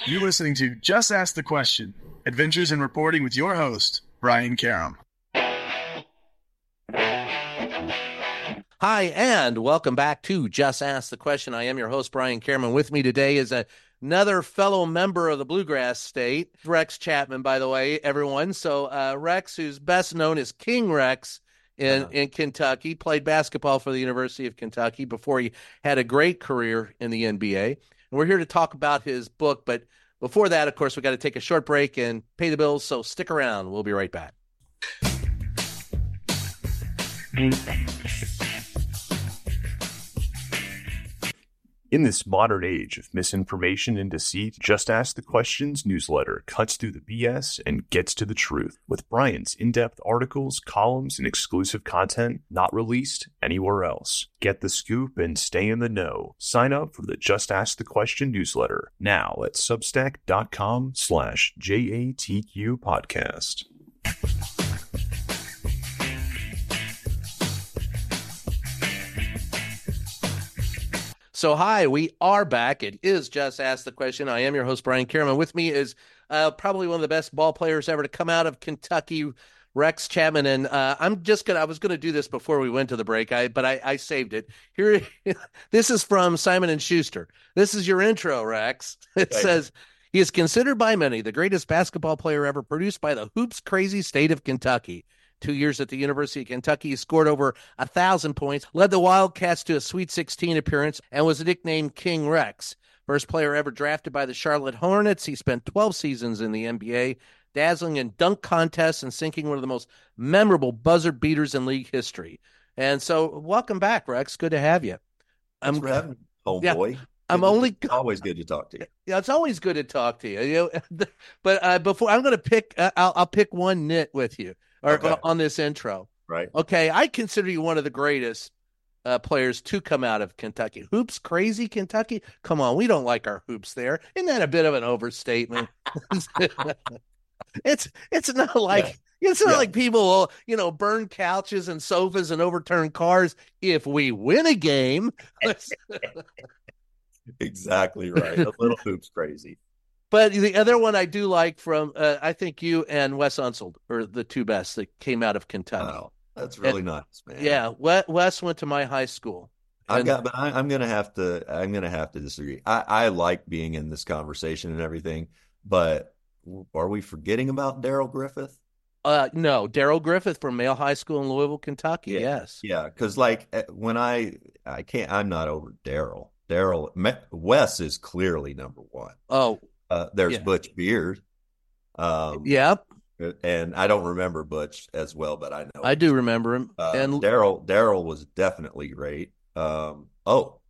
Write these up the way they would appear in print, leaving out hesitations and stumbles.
You're listening to Just Ask the Question, Adventures in Reporting with your host, Brian Karam. Hi, and welcome back to Just Ask the Question. I am your host, Brian Karam. With me today is another fellow member of the Bluegrass State, Rex Chapman, by the way, everyone. So Rex, who's best known as King Rex in Kentucky, played basketball for the University of Kentucky before he had a great career in the NBA. And we're here to talk about his book. But before that, of course, we got to take a short break and pay the bills. So stick around. We'll be right back. In this modern age of misinformation and deceit, Just Ask the Questions newsletter cuts through the BS and gets to the truth with Brian's in-depth articles, columns, and exclusive content not released anywhere else. Get the scoop and stay in the know. Sign up for the Just Ask the Question newsletter now at substack.com/JATQ podcast. So, hi, we are back. It is Just Ask the Question. I am your host, Brian Karam. With me is probably one of the best ball players ever to come out of Kentucky, Rex Chapman. And I was going to do this before we went to the break, but I saved it. Here, this is from Simon & Schuster. This is your intro, Rex. It says, he is considered by many the greatest basketball player ever produced by the hoops crazy state of Kentucky. 2 years at the University of Kentucky, he scored over 1,000 points, led the Wildcats to a Sweet 16 appearance, and was nicknamed King Rex. First player ever drafted by the Charlotte Hornets, he spent 12 seasons in the NBA, dazzling in dunk contests and sinking one of the most memorable buzzer beaters in league history. And so, welcome back, Rex. Good to have you. Thanks for having me, homeboy. Yeah, always good to talk to you. Yeah, it's always good to talk to you. But before I'm going to pick, I'll pick one nit with you. On this intro. Right. Okay, I consider you one of the greatest players to come out of Kentucky. Hoops crazy Kentucky? Come on, we don't like our hoops there. Isn't that a bit of an overstatement? It's not like it's not like people will, burn couches and sofas and overturn cars if we win a game. Exactly right. A little hoops crazy. But the other one I do like from, I think you and Wes Unseld are the two best that came out of Kentucky. Wow, that's really nice, man. Yeah, Wes went to my high school. I'm gonna have to disagree. I like being in this conversation and everything, but are we forgetting about Daryl Griffith? No, Daryl Griffith from Male High School in Louisville, Kentucky. Yeah. Yes. Yeah, because when I'm not over Daryl. Wes is clearly number one. Oh. There's Butch Beard. Yep. And I don't remember Butch as well, but I know I do remember him. And Daryl was definitely great. Dan Alan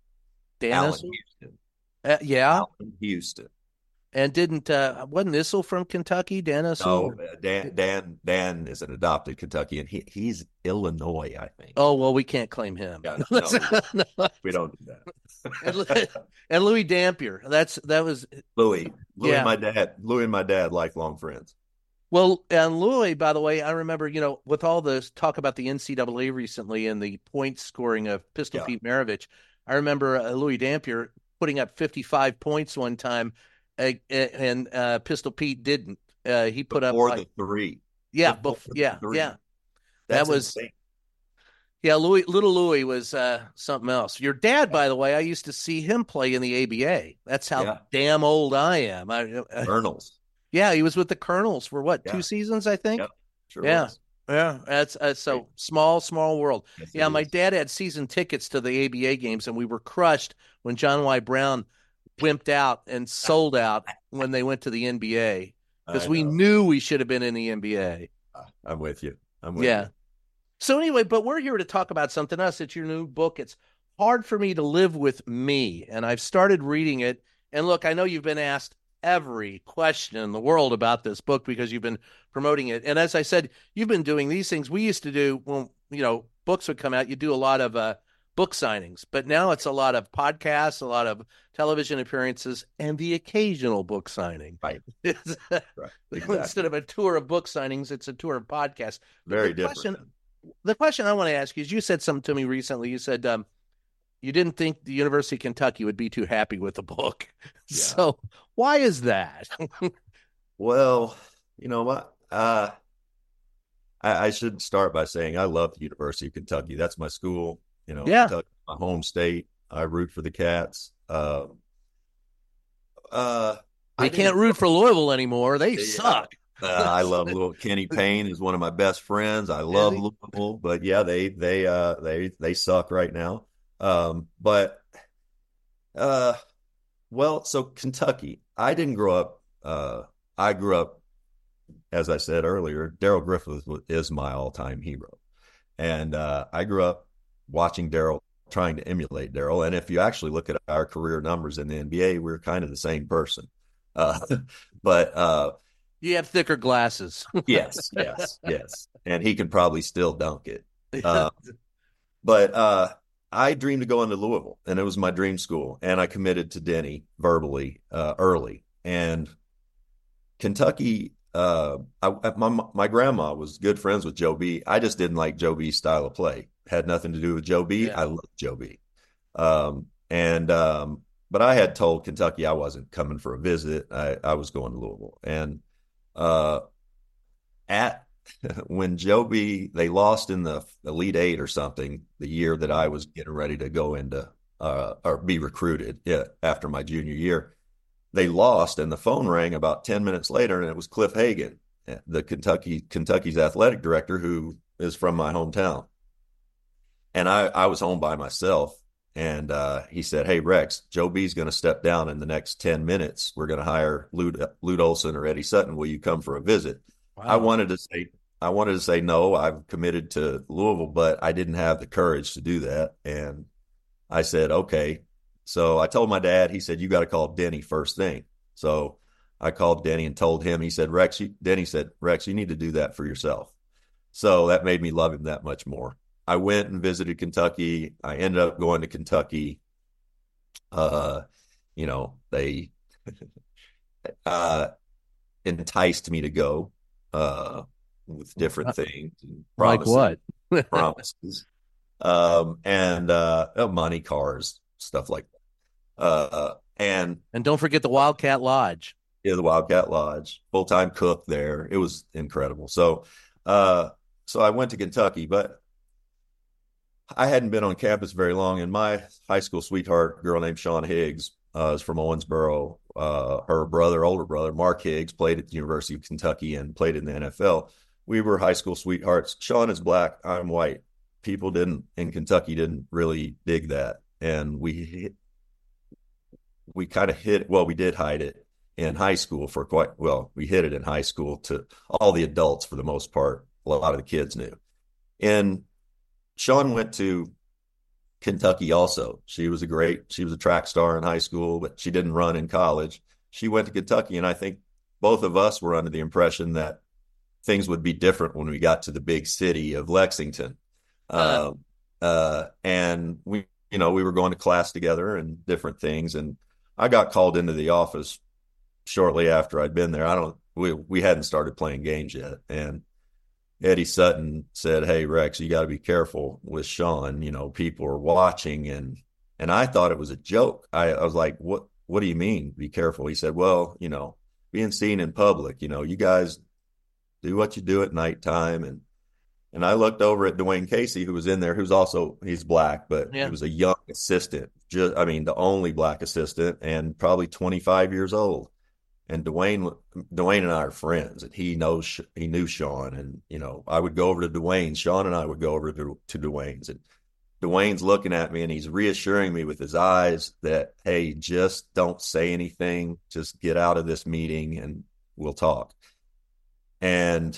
Issel? Houston. Yeah. Alan Houston. And wasn't Issel from Kentucky? Dan Issel? No, Dan is an adopted Kentuckian. He's Illinois, I think. Oh, well, we can't claim him. Yeah, no, we don't do that. And Louis Dampier. That was Louis. Louis and my dad, lifelong friends. Well, and Louis, by the way, I remember, with all this talk about the NCAA recently and the point scoring of Pistol Pete Maravich, I remember Louis Dampier putting up 55 points one time, and Pistol Pete didn't. He put before up the three. Yeah, yeah. That was insane. Yeah, little Louis was something else. Your dad, by the way, I used to see him play in the ABA. That's how damn old I am. Colonels. Yeah, he was with the Colonels for 2 seasons, I think. Yep, sure was. Yeah. That's so small world. Yes, my dad had season tickets to the ABA games, and we were crushed when John Y. Brown wimped out and sold out when they went to the NBA because we knew we should have been in the NBA. I'm with you. You. So anyway, but we're here to talk about something else. It's your new book. It's Hard for Me to Live with Me. And I've started reading it. And look, I know you've been asked every question in the world about this book because you've been promoting it. And as I said, you've been doing these things we used to do when, books would come out. You do a lot of book signings, but now it's a lot of podcasts, a lot of television appearances, and the occasional book signing. Right. Right. Exactly. Instead of a tour of book signings, it's a tour of podcasts. Very different. The question I want to ask you is, you said something to me recently. You said, you didn't think the University of Kentucky would be too happy with the book. Yeah. So why is that? Well, you know what? I should start by saying I love the University of Kentucky. That's my school. Yeah. Kentucky, my home state. I root for the Cats. They can't root for Louisville anymore. They suck. I love Louisville. Kenny Payne is one of my best friends. I love Louisville, but yeah, they suck right now. So Kentucky. I didn't grow up. I grew up, as I said earlier. Darrell Griffith is my all-time hero, and I grew up watching Darrell, trying to emulate Darrell. And if you actually look at our career numbers in the NBA, we're kind of the same person. But you have thicker glasses. yes. And he can probably still dunk it. But I dreamed of going to Louisville, and it was my dream school. And I committed to Denny early. And Kentucky, my grandma was good friends with Joe B. I just didn't like Joe B's style of play. Had nothing to do with Joe B. Yeah. I love Joe B. But I had told Kentucky I wasn't coming for a visit. I was going to Louisville. And when Joe B, they lost in the Elite Eight or something the year that I was getting ready to go into or be recruited after my junior year. They lost, and the phone rang about 10 minutes later, and it was Cliff Hagan, the Kentucky's athletic director, who is from my hometown. And I was home by myself. And he said, "Hey, Rex, Joe B's going to step down in the next 10 minutes. We're going to hire Lute Olson or Eddie Sutton. Will you come for a visit?" Wow. I wanted to say no. I've committed to Louisville, but I didn't have the courage to do that. And I said, okay. So I told my dad. He said, "You got to call Denny first thing." So I called Denny and told him. He said, Denny said, "Rex, you need to do that for yourself." So that made me love him that much more. I went and visited Kentucky. I ended up going to Kentucky. They enticed me to go with different things. Like what? Promises. And money, cars, stuff like that. And don't forget the Wildcat Lodge. Yeah, the Wildcat Lodge. Full-time cook there. It was incredible. So I went to Kentucky, but I hadn't been on campus very long, and my high school sweetheart, a girl named Sean Higgs, is from Owensboro. Her older brother, Mark Higgs, played at the University of Kentucky and played in the NFL. We were high school sweethearts. Sean is black. I'm white. People in Kentucky didn't really dig that. And we kind of we did hide it in high school we hid it in high school to all the adults for the most part. A lot of the kids knew. And Sean went to Kentucky also. She was a track star in high school, but she didn't run in college. She went to Kentucky, and I think both of us were under the impression that things would be different when we got to the big city of Lexington. And we were going to class together and different things. And I got called into the office shortly after I'd been there. We hadn't started playing games yet. And Eddie Sutton said, "Hey, Rex, you got to be careful with Sean. People are watching." And I thought it was a joke. I was like, what do you mean, be careful? He said, "Well, being seen in public, you guys do what you do at nighttime." And I looked over at Dwayne Casey, who was in there, he's black, but He was a young assistant, the only black assistant, and probably 25 years old. And Dwayne and I are friends, and he knew Sean. And, I would go over to Dwayne. Sean and I would go over to Dwayne's. And Dwayne's looking at me, and he's reassuring me with his eyes that, "Hey, just don't say anything. Just get out of this meeting, and we'll talk." And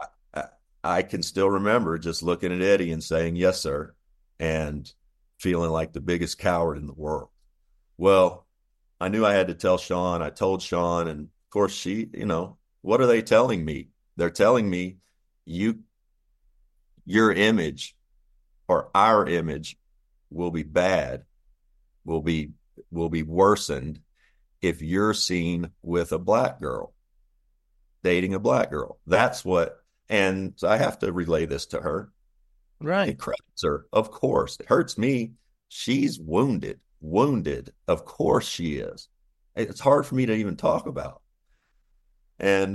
I can still remember just looking at Eddie and saying, "Yes, sir," and feeling like the biggest coward in the world. Well, I knew I had to tell Sean. I told Sean, and of course she, what are they telling me? They're telling me your image or our image will be bad, will be worsened if you're seen with a black girl, dating a black girl. That's what, and so I have to relay this to her. Right. It credits her, of course. It hurts me. she's wounded. Of course she is. It's hard for me to even talk about. And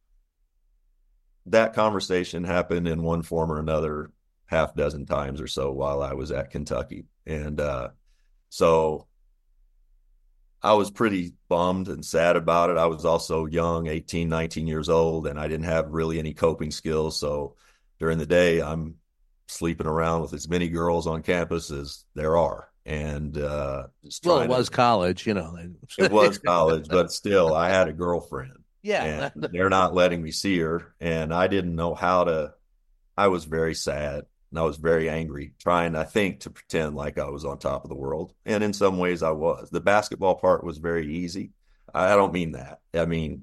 that conversation happened in one form or another half dozen times or so while I was at Kentucky. And so I was pretty bummed and sad about it. I was also young, 18, 19 years old, and I didn't have really any coping skills. So during the day, I'm sleeping around with as many girls on campus as there are. And well, it was college, you know. It was college, but still, I had a girlfriend. Yeah. And they're not letting me see her. And I didn't know how to, I was very sad and I was very angry, trying, I think, to pretend like I was on top of the world. And in some ways I was. The basketball part was very easy. I don't mean that. I mean,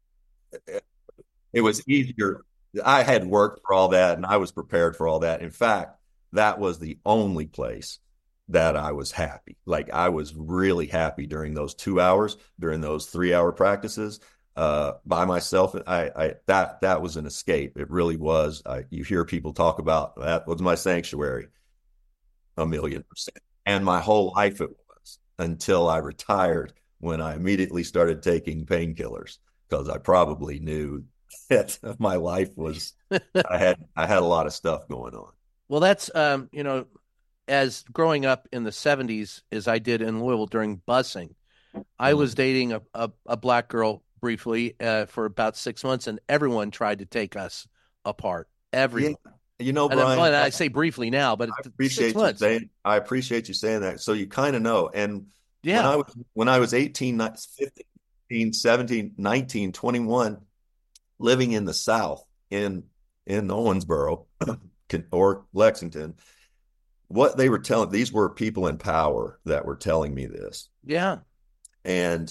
it was easier. I had worked for all that and I was prepared for all that. In fact, that was the only place that I was happy. Like, I was really happy during those 2 hours, during those 3-hour practices. By myself, that was an escape. It really was. You hear people talk about that was my sanctuary, 1,000,000%. And my whole life it was, until I retired, when I immediately started taking painkillers, because I probably knew that my life was, I had a lot of stuff going on. Well, that's, you know, as growing up in the 70s, as I did in Louisville during busing, I was dating a black girl briefly for about 6 months, and everyone tried to take us apart. Everyone. Yeah. You know, Brian, I say briefly now, but I appreciate you saying, I appreciate you saying that. So you kind of know. And yeah, when I was 18, 15, 17, 19, 21, living in the South in Owensboro or Lexington, what they were telling, these were people in power that were telling me this. Yeah. And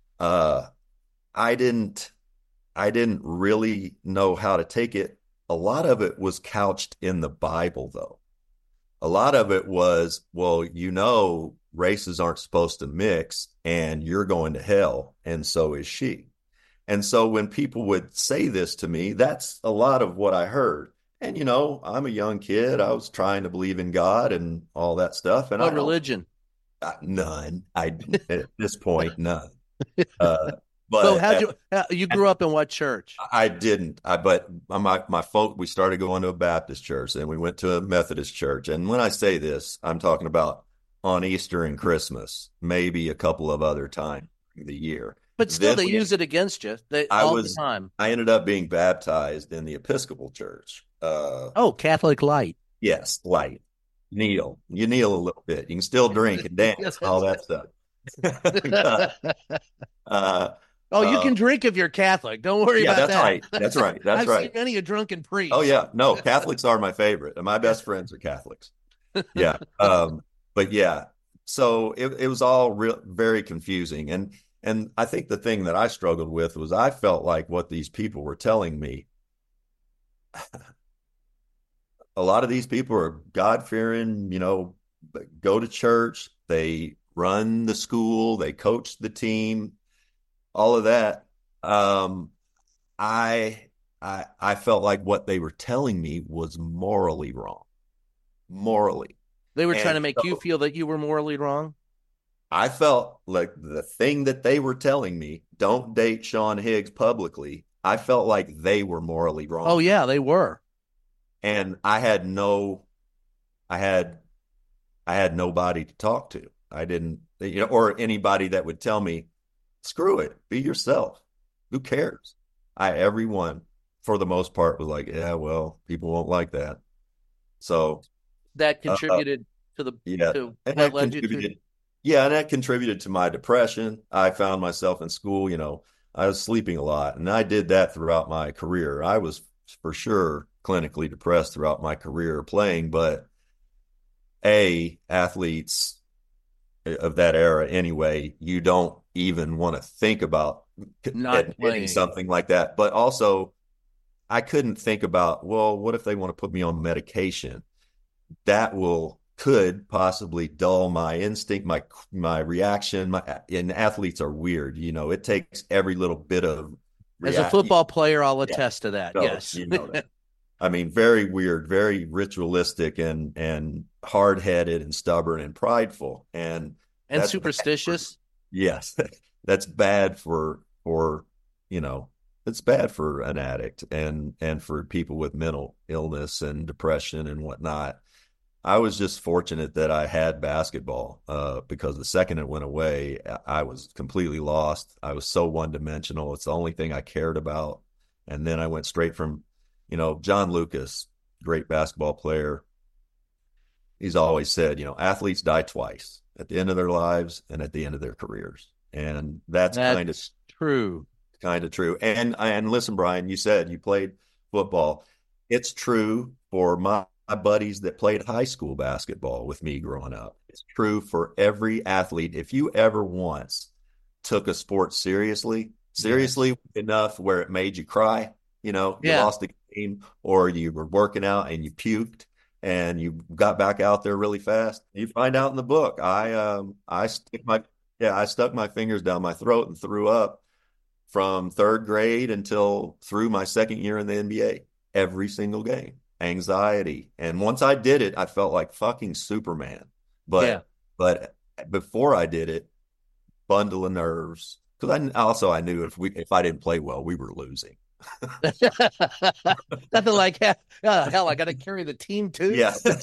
I didn't really know how to take it. A lot of it was couched in the Bible, though. A lot of it was, well, you know, races aren't supposed to mix and you're going to hell, and so is she. And so when people would say this to me, that's a lot of what I heard. And, you know, I'm a young kid. I was trying to believe in God and all that stuff. And what religion? None. At this point, none. But so you grew up in what church? I didn't. But my folk, we started going to a Baptist church, and we went to a Methodist church. And when I say this, I'm talking about on Easter and Christmas, maybe a couple of other times in the year. But still, they use it against you all the time. I ended up being baptized in the Episcopal Church. Catholic light. Yes, light. You kneel a little bit. You can still drink and dance, all that stuff. You can drink if you're Catholic. Don't worry about that. That's right. That's I've right. seen many a drunken priest. Oh, yeah. No, Catholics are my favorite. And my best friends are Catholics. Yeah. But yeah, so it was all very confusing. And I think the thing that I struggled with was I felt like what these people were telling me, a lot of these people are God-fearing, you know, go to church, they run the school, they coach the team, all of that. I felt like what they were telling me was morally wrong. Morally. They were trying to make you feel that you were morally wrong? I felt like the thing that they were telling me, don't date Sean Higgs publicly, I felt like they were morally wrong. Oh, yeah, they were. And I had nobody to talk to. I didn't, you know, or anybody that would tell me, screw it, be yourself. Who cares? Everyone, for the most part, was like, yeah, well, people won't like that. So that contributed to what led you to. Yeah, and that contributed to my depression. I found myself in school, you know, I was sleeping a lot, and I did that throughout my career. I was for sure clinically depressed throughout my career playing, but athletes of that era anyway, you don't even want to think about admitting something like that. But also, I couldn't think about, well, what if they want to put me on medication? That could possibly dull my instinct, my reaction. And athletes are weird. You know, it takes every little bit of reaction. As a football player, I'll attest to that. Yes. You know that. I mean, very weird, very ritualistic and hard-headed and stubborn and prideful. And And that's superstitious. yes, that's bad you know, it's bad for an addict and for people with mental illness and depression and whatnot. I was just fortunate that I had basketball because the second it went away, I was completely lost. I was so one-dimensional. It's the only thing I cared about. And then I went straight from, John Lucas, great basketball player. He's always said, athletes die twice, at the end of their lives and at the end of their careers. And that's true. Kind of true. And listen, Brian, you said you played football. It's true for my buddies that played high school basketball with me growing up. It's true for every athlete. If you ever once took a sport seriously enough where it made you cry, you lost the game or you were working out and you puked and you got back out there really fast, you find out in the book. I stuck my fingers down my throat and threw up from third grade until through my second year in the NBA, every single game. Anxiety. And once I did it, I felt like fucking Superman. But before I did it, bundle of nerves. Because I knew if I didn't play well, we were losing. Nothing like hell. I got to carry the team too. Yeah, that's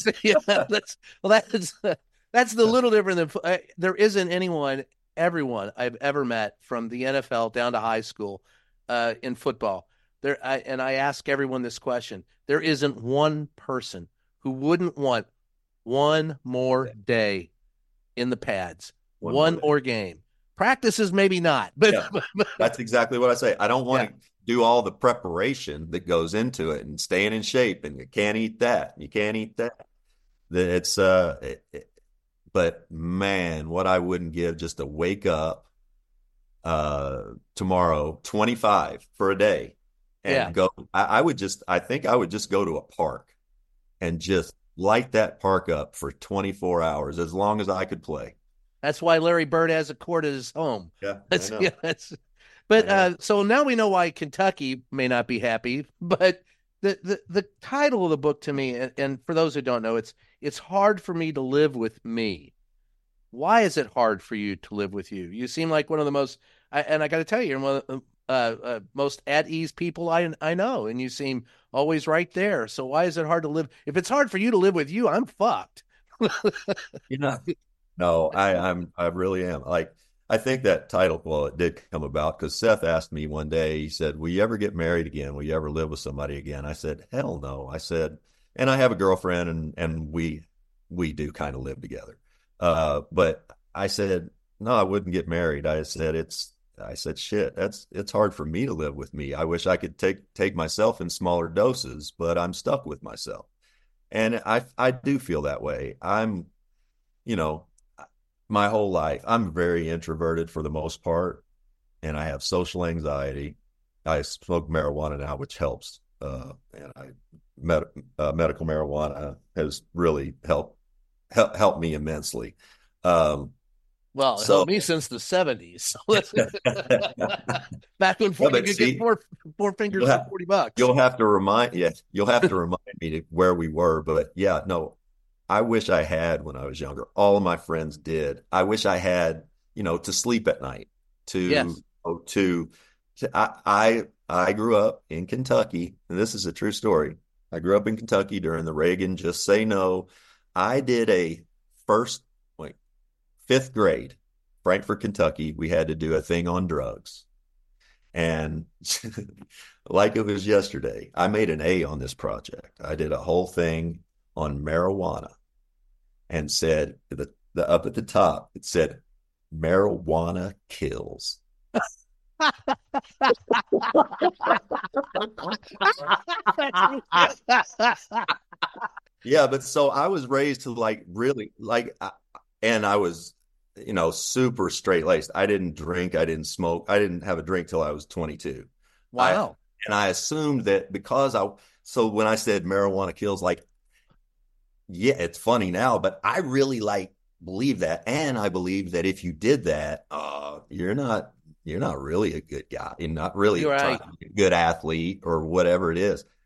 the little different than there isn't everyone I've ever met from the NFL down to high school in football. I ask everyone this question. There isn't one person who wouldn't want one more day in the pads, one more game. Practices, maybe not, but that's exactly what I say. I don't want to do all the preparation that goes into it and staying in shape, and you can't eat that. You can't eat that. But man, what I wouldn't give just to wake up tomorrow, 25 for a day. And go. I think I would just go to a park and just light that park up for 24 hours, as long as I could play. That's why Larry Bird has a court at his home. Yeah, so now we know why Kentucky may not be happy. But the title of the book to me, and for those who don't know, it's hard for me to live with me. Why is it hard for you to live with you? You seem like one of the most, and I got to tell you, you're one of the most at ease people I know, and you seem always right there. So why is it hard to live? If it's hard for you to live with you, I'm fucked. No, I really am. Like, I think that title, well, it did come about because Seth asked me one day, he said, will you ever get married again? Will you ever live with somebody again? I said, hell no. I said, and I have a girlfriend and we do kind of live together. But I said, no, I wouldn't get married. I said, shit, it's hard for me to live with me. I wish I could take myself in smaller doses, but I'm stuck with myself. And I do feel that way. I'm, my whole life, I'm very introverted for the most part, and I have social anxiety. I smoke marijuana now, which helps. And medical marijuana has really helped me immensely. Well, it helped me since the 70s. Back when you could get four fingers for $40. You'll have to remind me to where we were. But yeah, no, I wish I had when I was younger. All of my friends did. I wish I had, to sleep at night. I grew up in Kentucky, and this is a true story. I grew up in Kentucky during the Reagan Just Say No. I did a fifth grade, Frankfort, Kentucky. We had to do a thing on drugs. And like it was yesterday, I made an A on this project. I did a whole thing on marijuana and said up at the top, it said, marijuana kills. Yeah, but so I was raised to and I was, super straight laced. I didn't drink. I didn't smoke. I didn't have a drink till I was 22. Wow. I assumed that so when I said marijuana kills, yeah, it's funny now, but I really believe that. And I believe that if you did that, you're not really a good guy. You're not really a good athlete or whatever it is.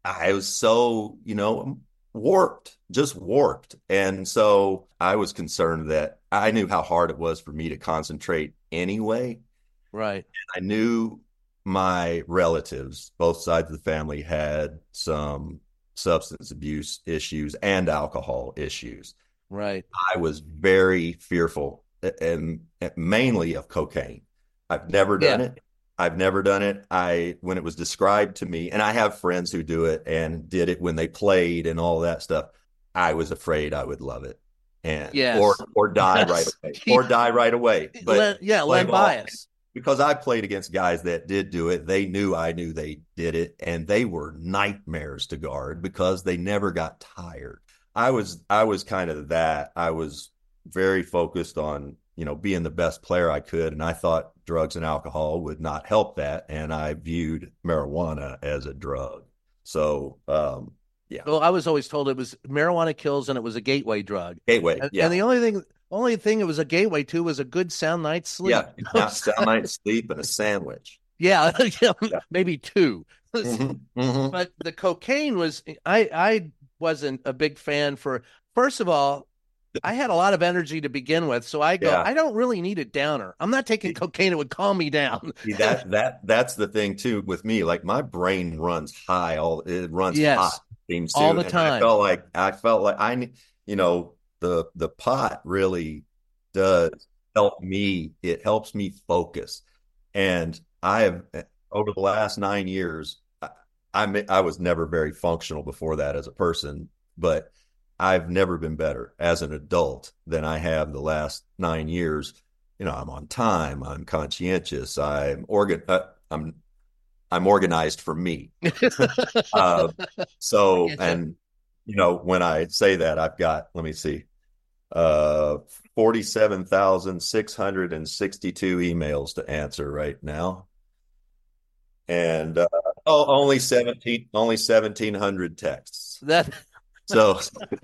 I was so, warped, just warped. And so I was concerned that I knew how hard it was for me to concentrate anyway. Right. I knew my relatives, both sides of the family, had some substance abuse issues and alcohol issues. Right. I was very fearful and mainly of cocaine. I've never done Yeah. it. I've never done it. When it was described to me, and I have friends who do it and did it when they played and all that stuff, I was afraid I would love it and Yes. or die right Yes. away. Or die right away. But Len Bias. because I played against guys that did do it, they knew I knew they did it, and they were nightmares to guard because they never got tired. I was kind of that. I was very focused on, being the best player I could, and I thought drugs and alcohol would not help that, and I viewed marijuana as a drug. So, yeah. Well, I was always told it was marijuana kills and it was a gateway drug. Gateway, yeah. And the only thing it was a gateway to was a good sound night's sleep. Yeah, sound night's sleep and a sandwich. Yeah, Yeah. maybe two. Mm-hmm, mm-hmm. But the cocaine was, I wasn't a big fan for, first of all, I had a lot of energy to begin with. So I go, Yeah. I don't really need a downer. I'm not taking cocaine. It would calm me down. See, that's the thing too with me. Like my brain runs high, it runs Yes. hot. Seems to. All the And time. I felt like the pot really does help me. It helps me focus. And I have, over the last 9 years, I was never very functional before that as a person, but I've never been better as an adult than I have the last 9 years. I'm on time. I'm conscientious. I'm organized for me. So, and when I say that, I've got, let me see, 47,662 emails to answer right now. And only 1,700 texts. That. So,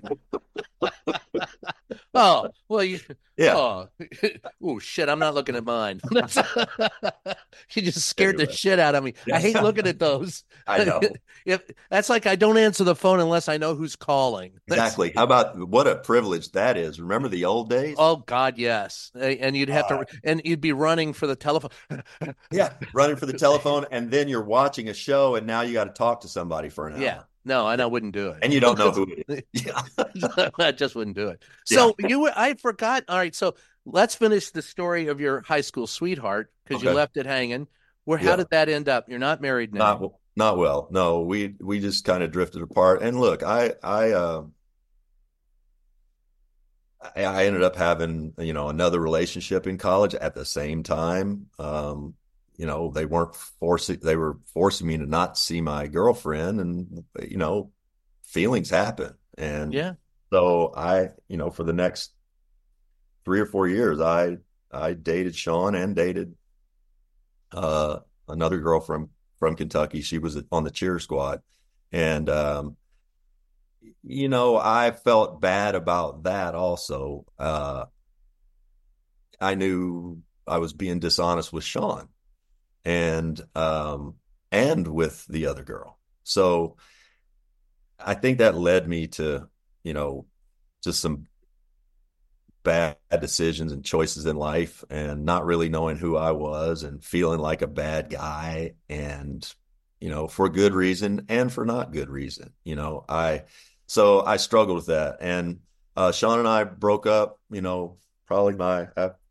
Oh, well, yeah. Oh, shit, I'm not looking at mine. You just scared the Anyway. shit out of me. I hate Yeah. looking at those. I know. That's like I don't answer the phone unless I know who's calling. Exactly. How about what a privilege that is? Remember the old days? Oh God, yes. And you'd have and you'd be running for the telephone. Yeah, running for the telephone, and then you're watching a show, and now you got to talk to somebody for an hour. Yeah. No, and I wouldn't do it. And you don't know who it is. Yeah. I just wouldn't do it. So I forgot. All right. So let's finish the story of your high school sweetheart because you Okay. left it hanging. How Yeah. did that end up? You're not married now. Not well. No, we just kind of drifted apart. And look, I ended up having, another relationship in college at the same time. They were forcing me to not see my girlfriend, and, feelings happen. And Yeah. so for the next 3 or 4 years, I dated Sean and dated, another girl from Kentucky. She was on the cheer squad. And, I felt bad about that also. I knew I was being dishonest with Sean and with the other girl. So I think that led me to, just some bad decisions and choices in life, and not really knowing who I was and feeling like a bad guy, and, for good reason and for not good reason. So I struggled with that. And Sean and I broke up, probably my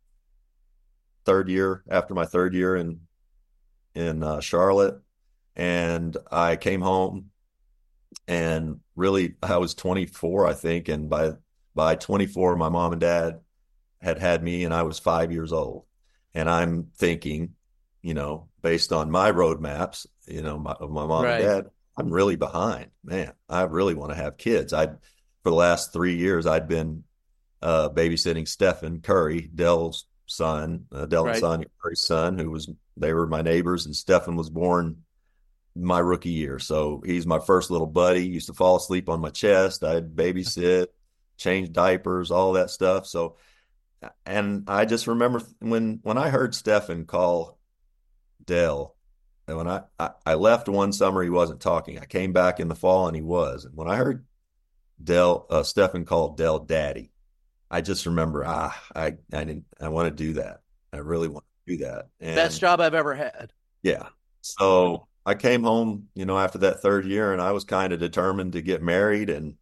after my third year in Charlotte. And I came home, and really I was 24, I think. And by 24, my mom and dad had me, and I was 5 years old. And I'm thinking, based on my roadmaps, of my mom Right. and dad, I'm really behind, man. I really want to have kids. For the last 3 years, I'd been babysitting Stephen Curry, Dell's son, Dell and Right. Sonia Curry's son, they were my neighbors, and Stephen was born my rookie year. So he's my first little buddy. He used to fall asleep on my chest. I'd babysit, change diapers, all that stuff. So, and I just remember when I heard Stephen call Dell, And when I left one summer, he wasn't talking. I came back in the fall and he was. And when I heard Stephen called Dell Daddy, I just remember, I want to do that. I really want to do that. And Best job I've ever had. yeah. So I came home, after that third year, and I was kind of determined to get married. And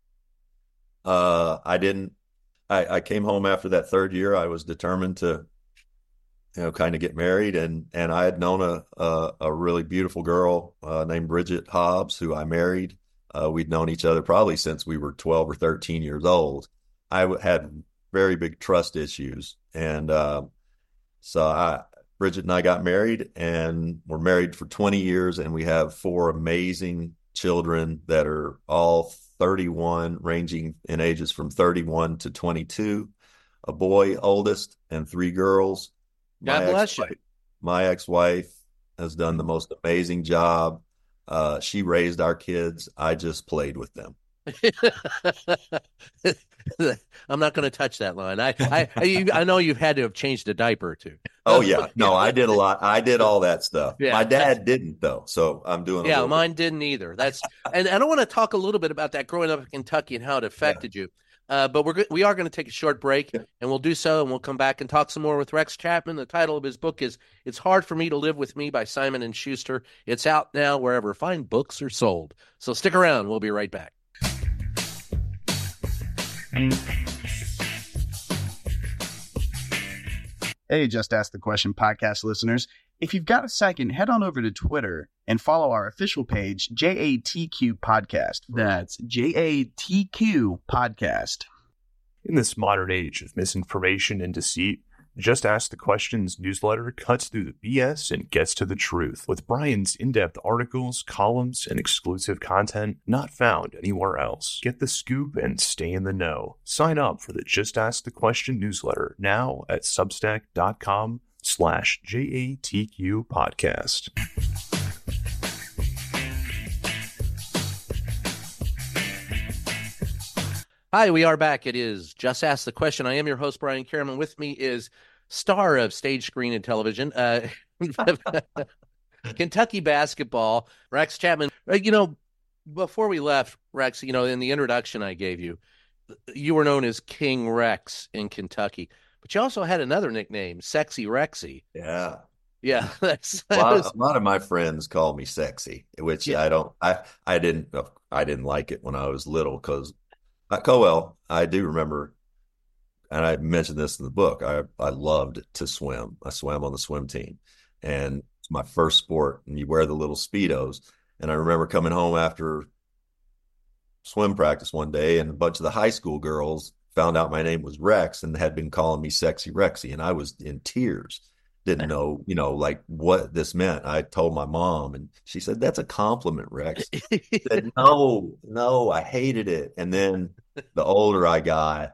I came home after that third year. I was determined to, kind of get married. And I had known a really beautiful girl named Bridget Hobbs, who I married. We'd known each other probably since we were 12 or 13 years old. I had very big trust issues. And so Bridget and I got married, and we're married for 20 years, and we have 4 amazing children that are all 31, ranging in ages from 31 to 22, a boy oldest and 3 girls. God bless you. My ex-wife has done the most amazing job. She raised our kids. I just played with them. I'm not going to touch that line. I know you've had to have changed a diaper or two. Oh yeah, no, I did a lot. I did all that stuff. Yeah. My dad didn't though, so I'm doing. Yeah, mine didn't either. And I don't want to talk a little bit about that growing up in Kentucky and how it affected you. But we are going to take a short break, and we'll do so, and we'll come back and talk some more with Rex Chapman. The title of his book is "It's Hard for Me to Live with Me" by Simon & Schuster. It's out now wherever fine books are sold. So stick around. We'll be right back. Hey, Just Ask the Question podcast listeners. If you've got a second, head on over to Twitter and follow our official page, JATQ Podcast. That's JATQ Podcast. In this modern age of misinformation and deceit, Just Ask the Questions newsletter cuts through the BS and gets to the truth with Brian's in-depth articles, columns, and exclusive content not found anywhere else. Get the scoop and stay in the know. Sign up for the Just Ask the Question newsletter now at substack.com/JATQ podcast. Hi, we are back. It is Just Ask the Question. I am your host, Brian Kierman. With me is star of stage, screen, and television, Kentucky basketball, Rex Chapman. Before we left, Rex, in the introduction I gave you, you were known as King Rex in Kentucky, but you also had another nickname, Sexy Rexy. Yeah. Yeah. A lot of my friends call me sexy, which I didn't like it when I was little because at Coel, I do remember, and I mentioned this in the book, I loved to swim. I swam on the swim team, and it's my first sport, and you wear the little Speedos. And I remember coming home after swim practice one day, and a bunch of the high school girls found out my name was Rex and had been calling me Sexy Rexy, and I was in tears. Didn't know, like what this meant. I told my mom, and she said, "That's a compliment, Rex." I said, no, I hated it. And then the older I got,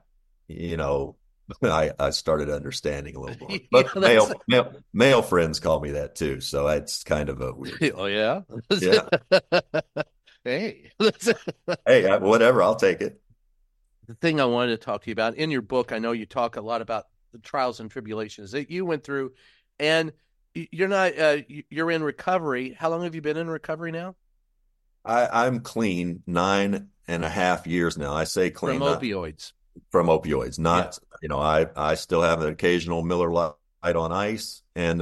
I started understanding a little more. But male friends call me that too, so it's kind of a weird. Oh yeah, yeah. Hey, hey, whatever, I'll take it. The thing I wanted to talk to you about in your book, I know you talk a lot about the trials and tribulations that you went through, and you're in recovery. How long have you been in recovery now? I'm clean 9.5 years now. I say clean from opioids. From opioids, not I still have an occasional Miller Lite on ice, and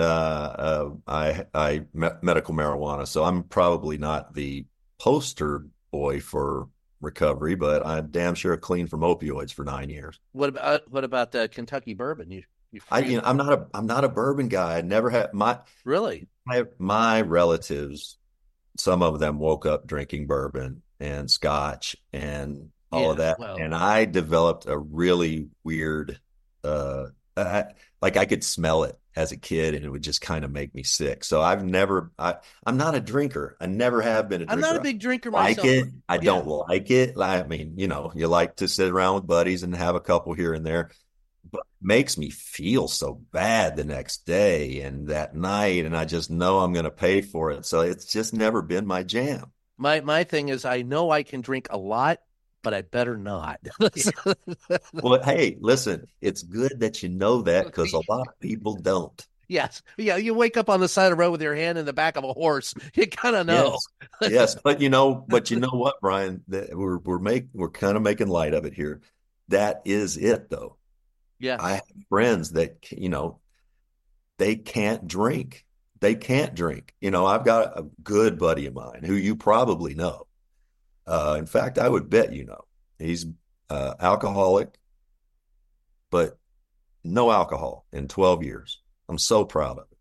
I medical marijuana. So I'm probably not the poster boy for recovery, but I'm damn sure clean from opioids for 9 years. What about the Kentucky bourbon? I'm not a bourbon guy. I never had my relatives. Some of them woke up drinking bourbon and scotch and all of that. Well, and I developed a really weird, I could smell it as a kid and it would just kind of make me sick. So I'm not a drinker. I never have been a drinker. I'm not a big drinker myself. Like it. I don't like it. I mean, you like to sit around with buddies and have a couple here and there, but it makes me feel so bad the next day and that night. And I just know I'm going to pay for it. So it's just never been my jam. My thing is, I know I can drink a lot, but I better not. Well, hey, listen, it's good that you know that because a lot of people don't. Yes. Yeah. You wake up on the side of the road with your hand in the back of a horse. You kind of know. Yes. But you know what, Brian, that we're kind of making light of it here. That is it though. Yeah. I have friends that, they can't drink. They can't drink. I've got a good buddy of mine who you probably know. In fact, I would bet he's alcoholic, but no alcohol in 12 years. I'm so proud of it.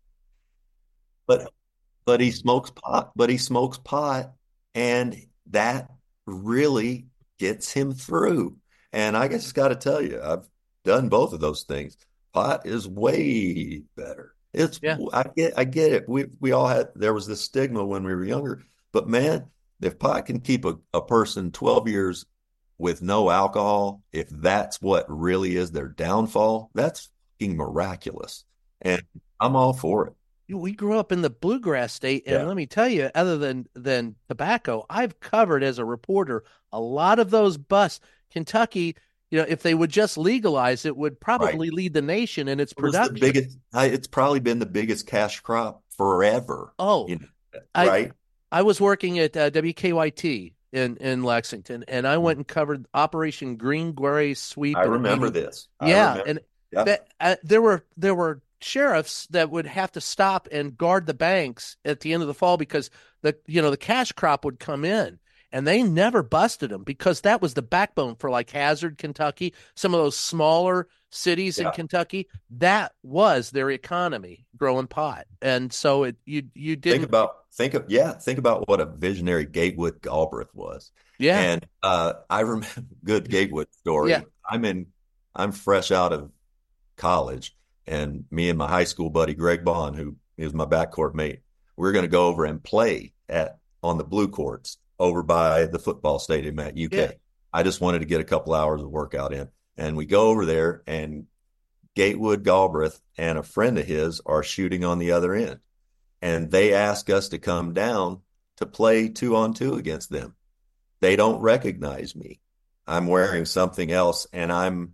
But he smokes pot. But he smokes pot, and that really gets him through. And I just got to tell you, I've done both of those things. Pot is way better. I get it. We all there was this stigma when we were younger, but man, if pot can keep a person 12 years with no alcohol, if that's what really is their downfall, that's fucking miraculous. And I'm all for it. We grew up in the bluegrass state, and let me tell you, other than tobacco, I've covered as a reporter a lot of those busts. Kentucky, if they would just legalize it, would probably lead the nation in its production. It's probably been the biggest cash crop forever. Oh, right. I was working at WKYT in Lexington, and I went and covered Operation Green Gray Sweep. I remember this. There were sheriffs that would have to stop and guard the banks at the end of the fall because the cash crop would come in, and they never busted them because that was the backbone for like Hazard, Kentucky, some of those smaller cities in Kentucky. That was their economy, growing pot. And so you didn't think about what a visionary Gatewood Galbraith was. Yeah. And I remember good Gatewood story. Yeah. I'm fresh out of college, and me and my high school buddy Greg Bond, who is my backcourt mate, we're going to go over and play on the blue courts over by the football stadium at UK. Yeah. I just wanted to get a couple hours of workout in, and we go over there, and Gatewood Galbraith and a friend of his are shooting on the other end, and they ask us to come down to play 2-on-2 against them. They don't recognize me. I'm wearing something else, and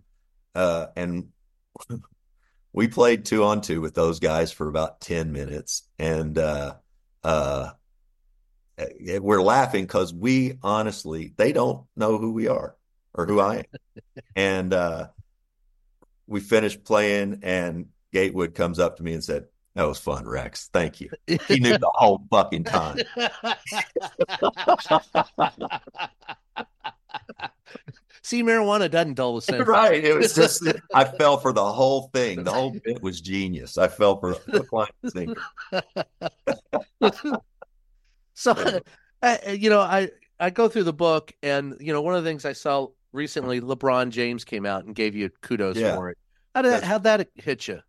we played 2-on-2 with those guys for about 10 minutes. And we're laughing because they don't know who we are or who I am. And we finished playing, and Gatewood comes up to me and said, "That was fun, Rex. Thank you." He knew the whole fucking time. See, marijuana doesn't dull the sense. Right. It was just, I fell for the whole thing. The whole bit was genius. I fell for the client thing. So, I go through the book, and, one of the things I saw recently, LeBron James came out and gave you kudos for it. How'd that hit you?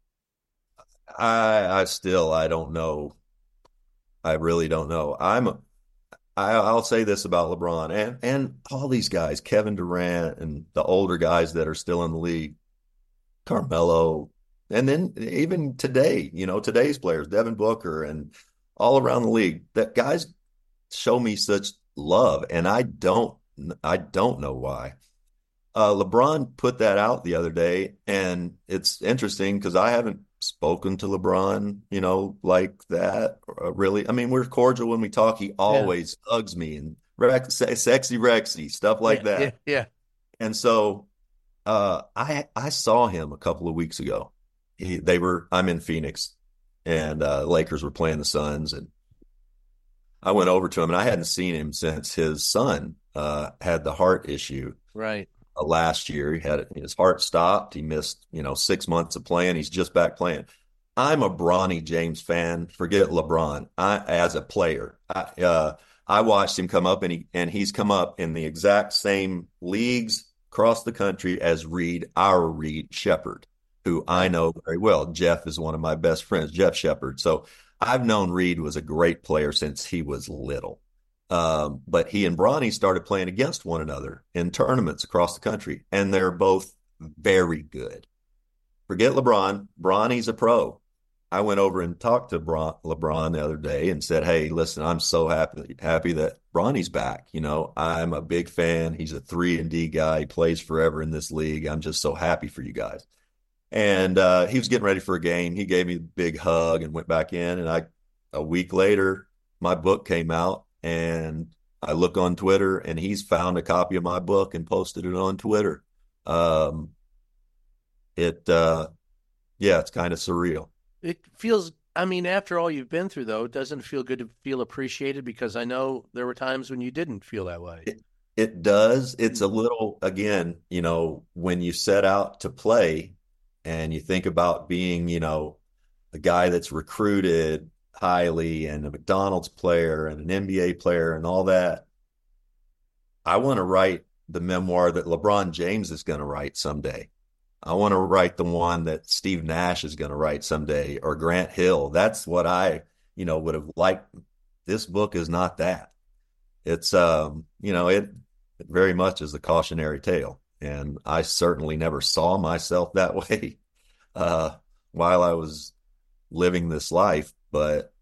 I don't know. I really don't know. I'll say this about LeBron and all these guys, Kevin Durant and the older guys that are still in the league, Carmelo, and then even today, today's players, Devin Booker and all around the league, that guys show me such love, and I don't know why. LeBron put that out the other day, and it's interesting because I haven't spoken to LeBron, like that, really. I mean, we're cordial when we talk. He always hugs me and sexy Rexy, stuff like that. Yeah. And so I saw him a couple of weeks ago. I'm in Phoenix, and Lakers were playing the Suns, and I went over to him, and I hadn't seen him since his son had the heart issue. Right. Last year, his heart stopped. He missed, 6 months of playing. He's just back playing. I'm a Bronny James fan. Forget LeBron. As a player, I watched him come up, and he's come up in the exact same leagues across the country as our Reed Shepherd, who I know very well. Jeff is one of my best friends, Jeff Shepherd. So I've known Reed was a great player since he was little. But he and Bronny started playing against one another in tournaments across the country, and they're both very good. Forget LeBron. Bronny's a pro. I went over and talked to LeBron the other day and said, "Hey, listen, I'm so happy that Bronny's back. I'm a big fan. He's a 3-and-D guy. He plays forever in this league. I'm just so happy for you guys." And he was getting ready for a game. He gave me a big hug and went back in. And a week later, my book came out, and I look on Twitter, and he's found a copy of my book and posted it on Twitter. It's kind of surreal. It feels, I mean, after all you've been through, though, doesn't it feel good to feel appreciated? Because I know there were times when you didn't feel that way. It does. It's a little, again, when you set out to play and you think about being, a guy that's recruited highly and a McDonald's player and an NBA player and all that, I want to write the memoir that LeBron James is going to write someday. I want to write the one that Steve Nash is going to write someday, or Grant Hill. That's what I, would have liked. This book is not that. It's, it very much is a cautionary tale. And I certainly never saw myself that way while I was living this life. But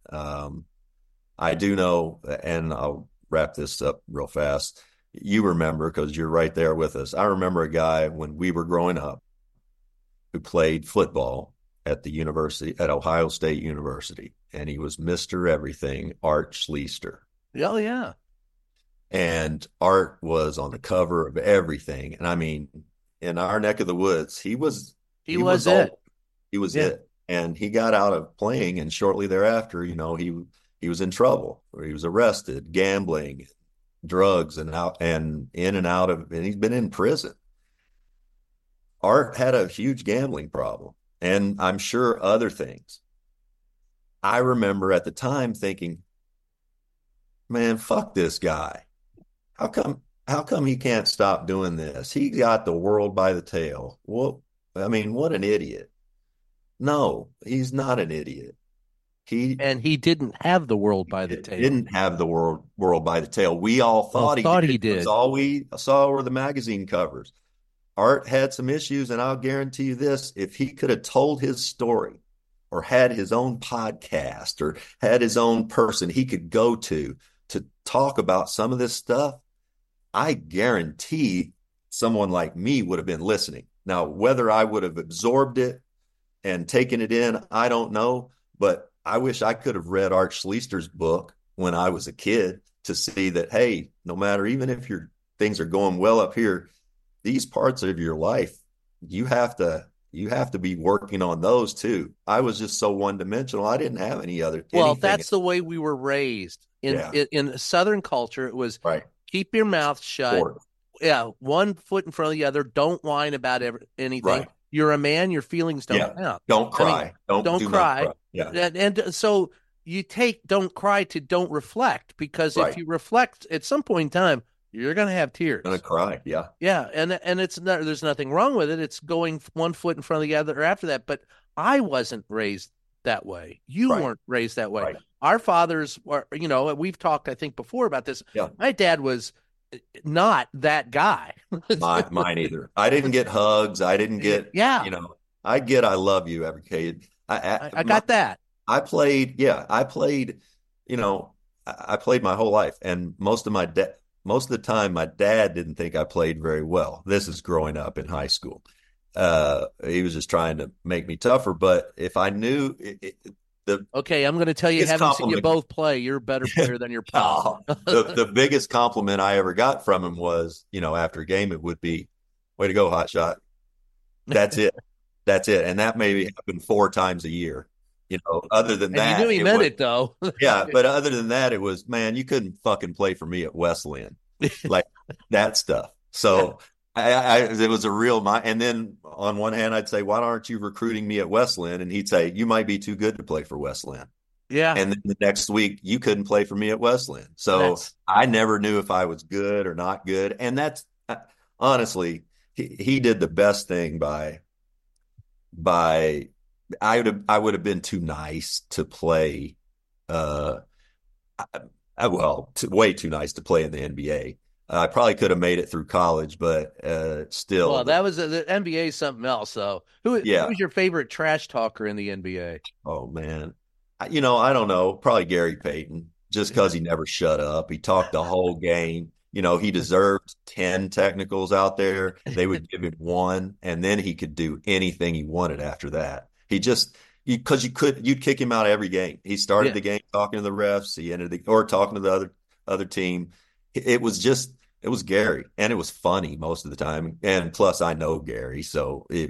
I do know, and I'll wrap this up real fast. You remember, because you're right there with us. I remember a guy when we were growing up who played football at the university, at Ohio State University, and he was Mr. Everything, Art Schlichter. Oh, yeah. And Art was on the cover of everything. And I mean, in our neck of the woods, he was it. He was it. And he got out of playing, and shortly thereafter, he was in trouble, or he was arrested, gambling, drugs, and in and out of, and he's been in prison. Art had a huge gambling problem, and I'm sure other things. I remember at the time thinking, man, fuck this guy. How come he can't stop doing this? He got the world by the tail. Well, I mean, what an idiot. No, he's not an idiot. He didn't have the world by the tail. Didn't have the world by the tail. We all thought he did. Because all we saw were the magazine covers. Art had some issues, and I'll guarantee you this: if he could have told his story, or had his own podcast, or had his own person he could go to talk about some of this stuff, I guarantee someone like me would have been listening. Now, whether I would have absorbed it and taken it in, I don't know, but I wish I could have read Art Schlichter's book when I was a kid to see that, hey, no matter, even if your things are going well up here, these parts of your life, you have to be working on those too. I was just so one-dimensional. I didn't have any other. Well, that's the way we were raised. In Southern culture, it was right. Keep your mouth shut. Sport. Yeah, one foot in front of the other. Don't whine about anything. Right. You're a man. Your feelings don't count. Don't cry. Don't cry. Yeah. And so you take don't cry to don't reflect, because if you reflect at some point in time, you're going to have tears. Going to cry. Yeah. Yeah. And it's not, there's nothing wrong with it. It's going one foot in front of the other after that. But I wasn't raised that way. You weren't raised that way. Right. Our fathers were, we've talked, I think, before about this. Yeah. My dad was not that guy. Mine either. I didn't get hugs. I didn't get, I love you every kid. I got that. I played my whole life. And most of the time, my dad didn't think I played very well. This is growing up in high school. He was just trying to make me tougher. But if I knew okay, I'm going to tell you, having seen you both play, you're a better player than your pal. The biggest compliment I ever got from him was, after a game, it would be, "Way to go, hot shot." That's it. That's it. And that maybe happened 4 times a year. Other than that, you knew he meant it, though. Yeah, but other than that, it was, man, you couldn't fucking play for me at Wesleyan, like that stuff. So it was a real. And then on one hand, I'd say, "Why aren't you recruiting me at Wesleyan?" And he'd say, "You might be too good to play for Wesleyan." Yeah. And then the next week, you couldn't play for me at Wesleyan. So I never knew if I was good or not good. And that's honestly, he did the best thing by. I would have been too nice to play. Way too nice to play in the NBA. I probably could have made it through college, but still. Well, that was the NBA is something else. So who was your favorite trash talker in the NBA? Oh man, I don't know. Probably Gary Payton, just because he never shut up. He talked the whole game. he deserved 10 technicals out there. They would give him one, and then he could do anything he wanted after that. Because you'd kick him out every game. He started the game talking to the refs. He ended or talking to the other team. It was Gary, and it was funny most of the time. And plus, I know Gary, so you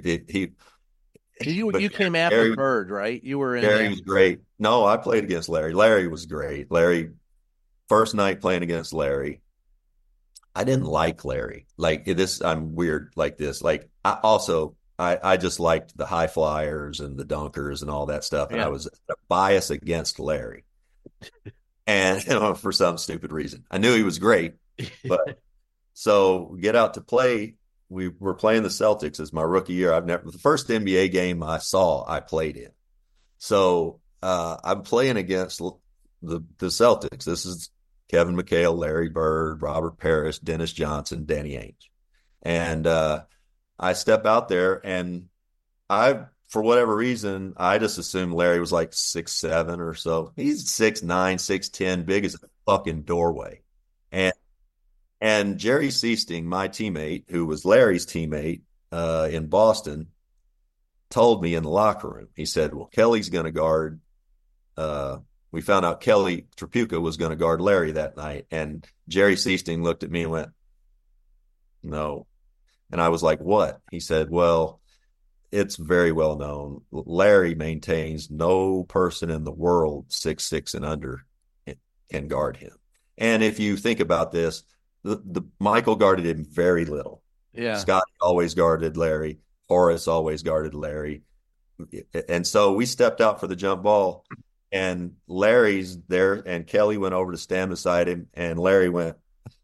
came after Gary, Bird, right? You were in. Gary was great. No, I played against Larry. Larry was great. Larry, first night playing against Larry, I didn't like Larry. Like this, I'm weird like this. Like I just liked the high flyers and the dunkers and all that stuff, and I was biased against Larry. And for some stupid reason, I knew he was great, but so we get out to play. We were playing the Celtics as my rookie year. The first NBA game I saw, I played in. So I'm playing against the Celtics. This is Kevin McHale, Larry Bird, Robert Parrish, Dennis Johnson, Danny Ainge. And I step out there, and for whatever reason, I just assumed Larry was like 6'7" or so. He's 6'9", 6'10", big as a fucking doorway. And Jerry Seasting, my teammate, who was Larry's teammate in Boston, told me in the locker room, he said, well, Kelly's going to guard we found out Kelly Tripucka was going to guard Larry that night. And Jerry Seasting looked at me and went, no. And I was like, what? He said, well, it's very well known. Larry maintains no person in the world 6'6" and under can guard him. And if you think about this, the Michael guarded him very little. Yeah. Scott always guarded Larry. Horace always guarded Larry. And so we stepped out for the jump ball, and Larry's there, and Kelly went over to stand beside him, and Larry went,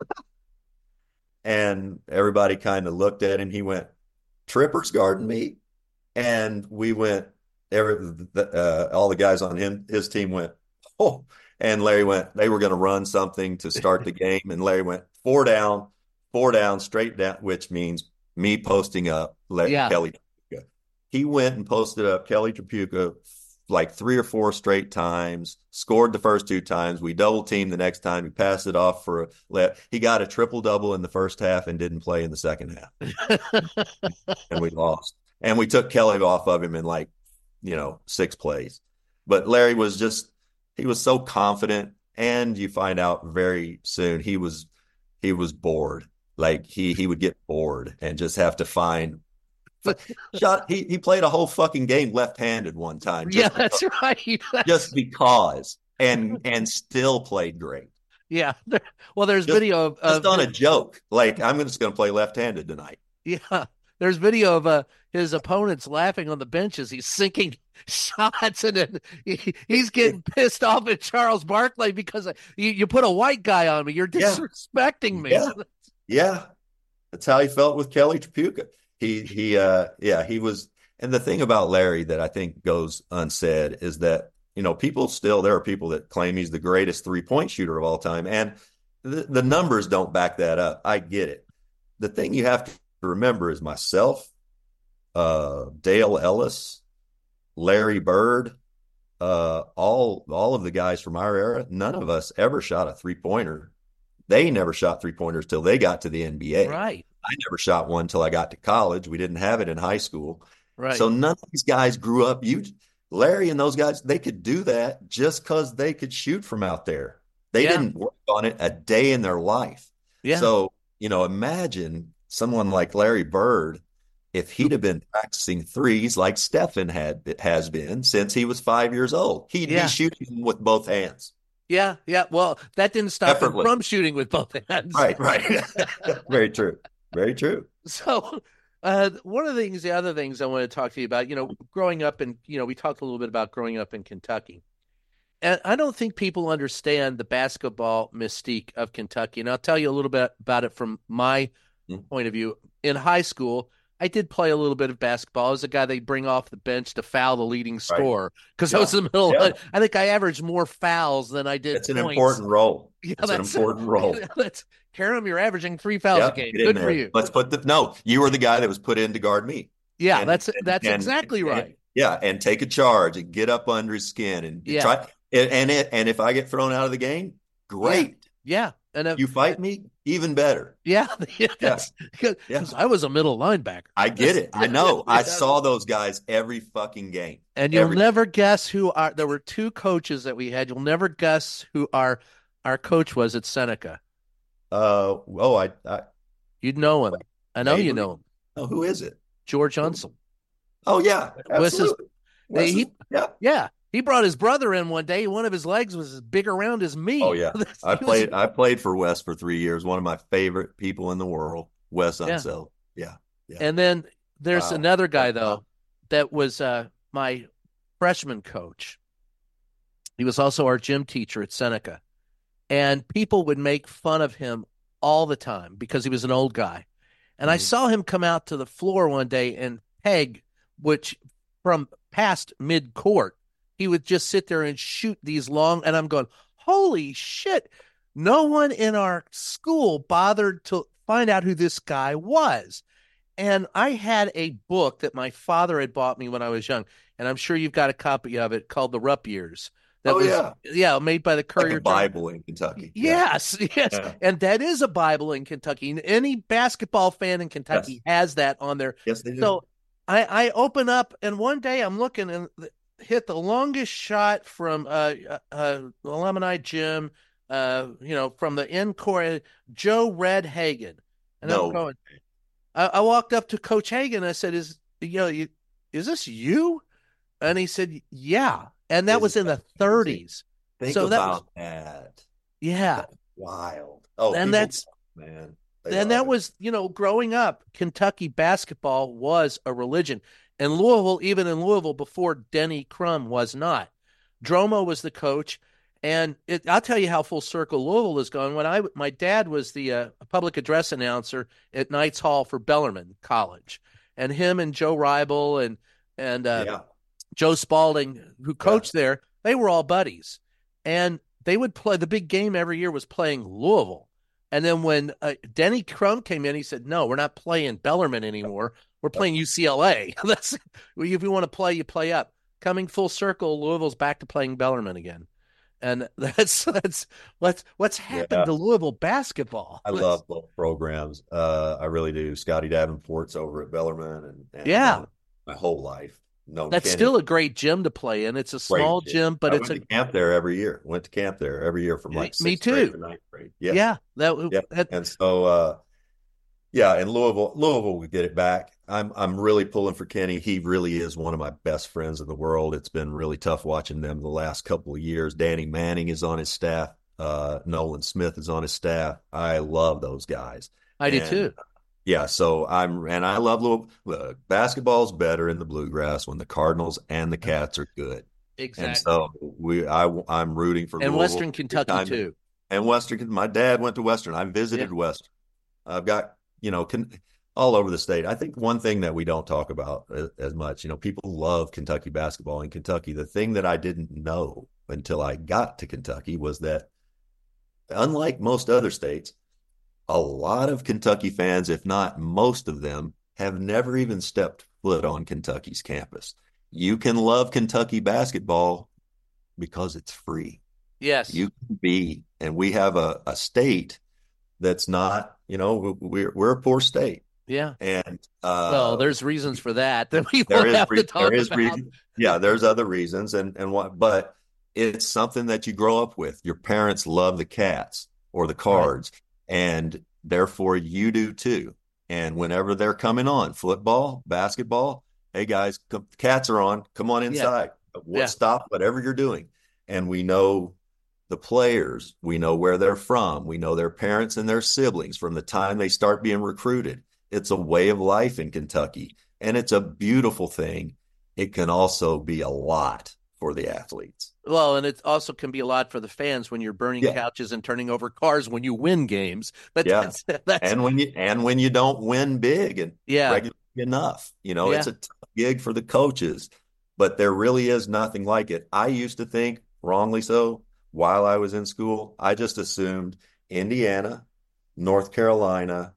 and everybody kind of looked at him. He went, Tripper's guarding me. And we went, all the guys on his team went, oh, and Larry went, they were going to run something to start the game. And Larry went 4 down, straight down, which means me posting up Kelly Tripucka. He went and posted up Kelly Tripucka like 3 or 4 straight times, scored the first 2 times. We double teamed the next time. He passed it off for he got a triple double in the first half and didn't play in the second half. And we lost. And we took Kelly off of him in 6 plays. But Larry was he was so confident, and you find out very soon he was bored. Like he would get bored and just have to find shot. He played a whole fucking game left-handed one time. That's right. Just because, and still played great. Yeah. Well, there's video of just on a joke. Like, I'm just going to play left-handed tonight. Yeah. There's video of his opponents laughing on the bench as he's sinking shots, and then he's getting pissed off at Charles Barkley because you put a white guy on me. You're disrespecting me. Yeah. That's how he felt with Kelly Tripucka. He was. And the thing about Larry that I think goes unsaid is that, there are people that claim he's the greatest 3-point shooter of all time. And the numbers don't back that up. I get it. The thing you have to remember is myself, Dale Ellis, Larry Bird, all of the guys from our era, none of us ever shot a 3-pointer. They never shot 3-pointers till they got to the NBA. Right. I never shot one till I got to college. We didn't have it in high school. Right. So none of these guys grew up. Larry and those guys, they could do that just because they could shoot from out there. They didn't work on it a day in their life. Yeah. So, imagine someone like Larry Bird, if he'd have been practicing threes like Stephen has been since he was 5 years old, he'd be shooting with both hands. Yeah. Well, that didn't stop him from shooting with both hands. Right. Very true. Very true. So one of the other things I want to talk to you about, growing up in, we talked a little bit about growing up in Kentucky. And I don't think people understand the basketball mystique of Kentucky. And I'll tell you a little bit about it from my point of view. In high school, I did play a little bit of basketball. I was the guy they bring off the bench to foul the leading scorer because I was in the middle. I think I averaged more fouls than I did It's an points. important role. Yeah, it's an important role. Karam, you're averaging 3 fouls a game. Good for you. Let's you were the guy that was put in to guard me. Yeah, that's exactly right. And take a charge and get up under his skin and try. And if I get thrown out of the game, great. Yeah. And You fight me, even better. yeah, Yeah. because I was a middle linebacker. I get it. I know. I saw those guys every fucking game. And you'll never guess who there were two coaches that we had. You'll never guess who our coach was at Seneca. You'd know him. I know you know him. Oh, who is it? George Unseld. Oh yeah, absolutely. He brought his brother in one day. One of his legs was as big around as me. Oh yeah, I played for Wes for 3 years. One of my favorite people in the world, Wes Unseld. Yeah. And then there's another guy though that was my freshman coach. He was also our gym teacher at Seneca, and people would make fun of him all the time because he was an old guy. And I saw him come out to the floor one day and peg, which from past mid-court, he would just sit there and shoot these long, and I'm going, holy shit, no one in our school bothered to find out who this guy was. And I had a book that my father had bought me when I was young, and I'm sure you've got a copy of it, called The Rupp Years. Made by the Courier. Like a Bible in Kentucky. Yes. Yeah. And that is a Bible in Kentucky. Any basketball fan in Kentucky has that on there. Yes, they do. So I open up, and one day I'm looking and hit the longest shot from alumni gym, from the end court, Joe Red Hagan. And I'm going, I walked up to Coach Hagan. I said, is this you? And he said, yeah. And that was in the 30s. Think about that. Yeah. That's wild. Oh, and that was, growing up, Kentucky basketball was a religion. And Louisville, even in Louisville before Denny Crum, was not. Dromo was the coach. And I'll tell you how full circle Louisville is going. My dad was the public address announcer at Knights Hall for Bellarmine College. And him and Joe Reibel and Joe Spalding, who coached there, they were all buddies. And they would play, the big game every year was playing Louisville. And then when Denny Crum came in, he said, no, we're not playing Bellarmine anymore. We're playing UCLA. If you want to play, you play up. Coming full circle, Louisville's back to playing Bellarmine again. And that's what's happened to Louisville basketball. I love both programs. I really do. Scotty Davenport's over at Bellarmine and my whole life. That's still a great gym to play in. It's a small gym, but I went to camp there every year. Went to camp there every year from like me sixth too. grade to ninth grade. Yeah. And so and Louisville would get it back. I'm really pulling for Kenny. He really is one of my best friends in the world. It's been really tough watching them the last couple of years. Danny Manning is on his staff. Nolan Smith is on his staff. I love those guys. I do too. Yeah, so I love Louisville. Look, basketball's better in the Bluegrass when the Cardinals and the Cats are good. Exactly. And so I'm rooting for and Louisville. Western Kentucky too. And Western. My dad went to Western. I visited Western. I've got all over the state. I think one thing that we don't talk about as much, people love Kentucky basketball in Kentucky. The thing that I didn't know until I got to Kentucky was that, unlike most other states, a lot of Kentucky fans, if not most of them, have never even stepped foot on Kentucky's campus. You can love Kentucky basketball because it's free. Yes. You can be, and we have a state that's not, we're a poor state. Yeah. And there's reasons for that we won't have to talk about. Yeah, there's other reasons but it's something that you grow up with. Your parents love the Cats or the Cards. Right. And therefore you do too. And whenever they're coming on, football, basketball, hey guys, Cats are on, come on inside. Stop whatever you're doing. And we know the players, we know where they're from, we know their parents and their siblings from the time they start being recruited. It's a way of life in Kentucky, and it's a beautiful thing. It can also be a lot for the athletes. Well, and it also can be a lot for the fans when you're burning couches and turning over cars when you win games. But that's and when you don't win big and regularly enough, it's a tough gig for the coaches. But there really is nothing like it. I used to think, wrongly so, while I was in school, I just assumed Indiana, North Carolina,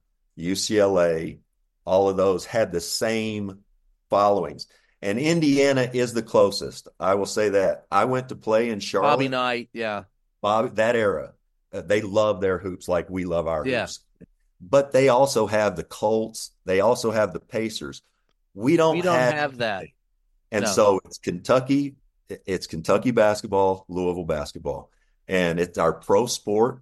UCLA, all of those had the same followings. And Indiana is the closest. I will say that. I went to play in Charlotte. Bobby Knight, yeah. That era. they love their hoops like we love our Yeah. hoops. But they also have the Colts. They also have the Pacers. We don't have that. And No. so it's Kentucky basketball, Louisville basketball. And it's our pro sport.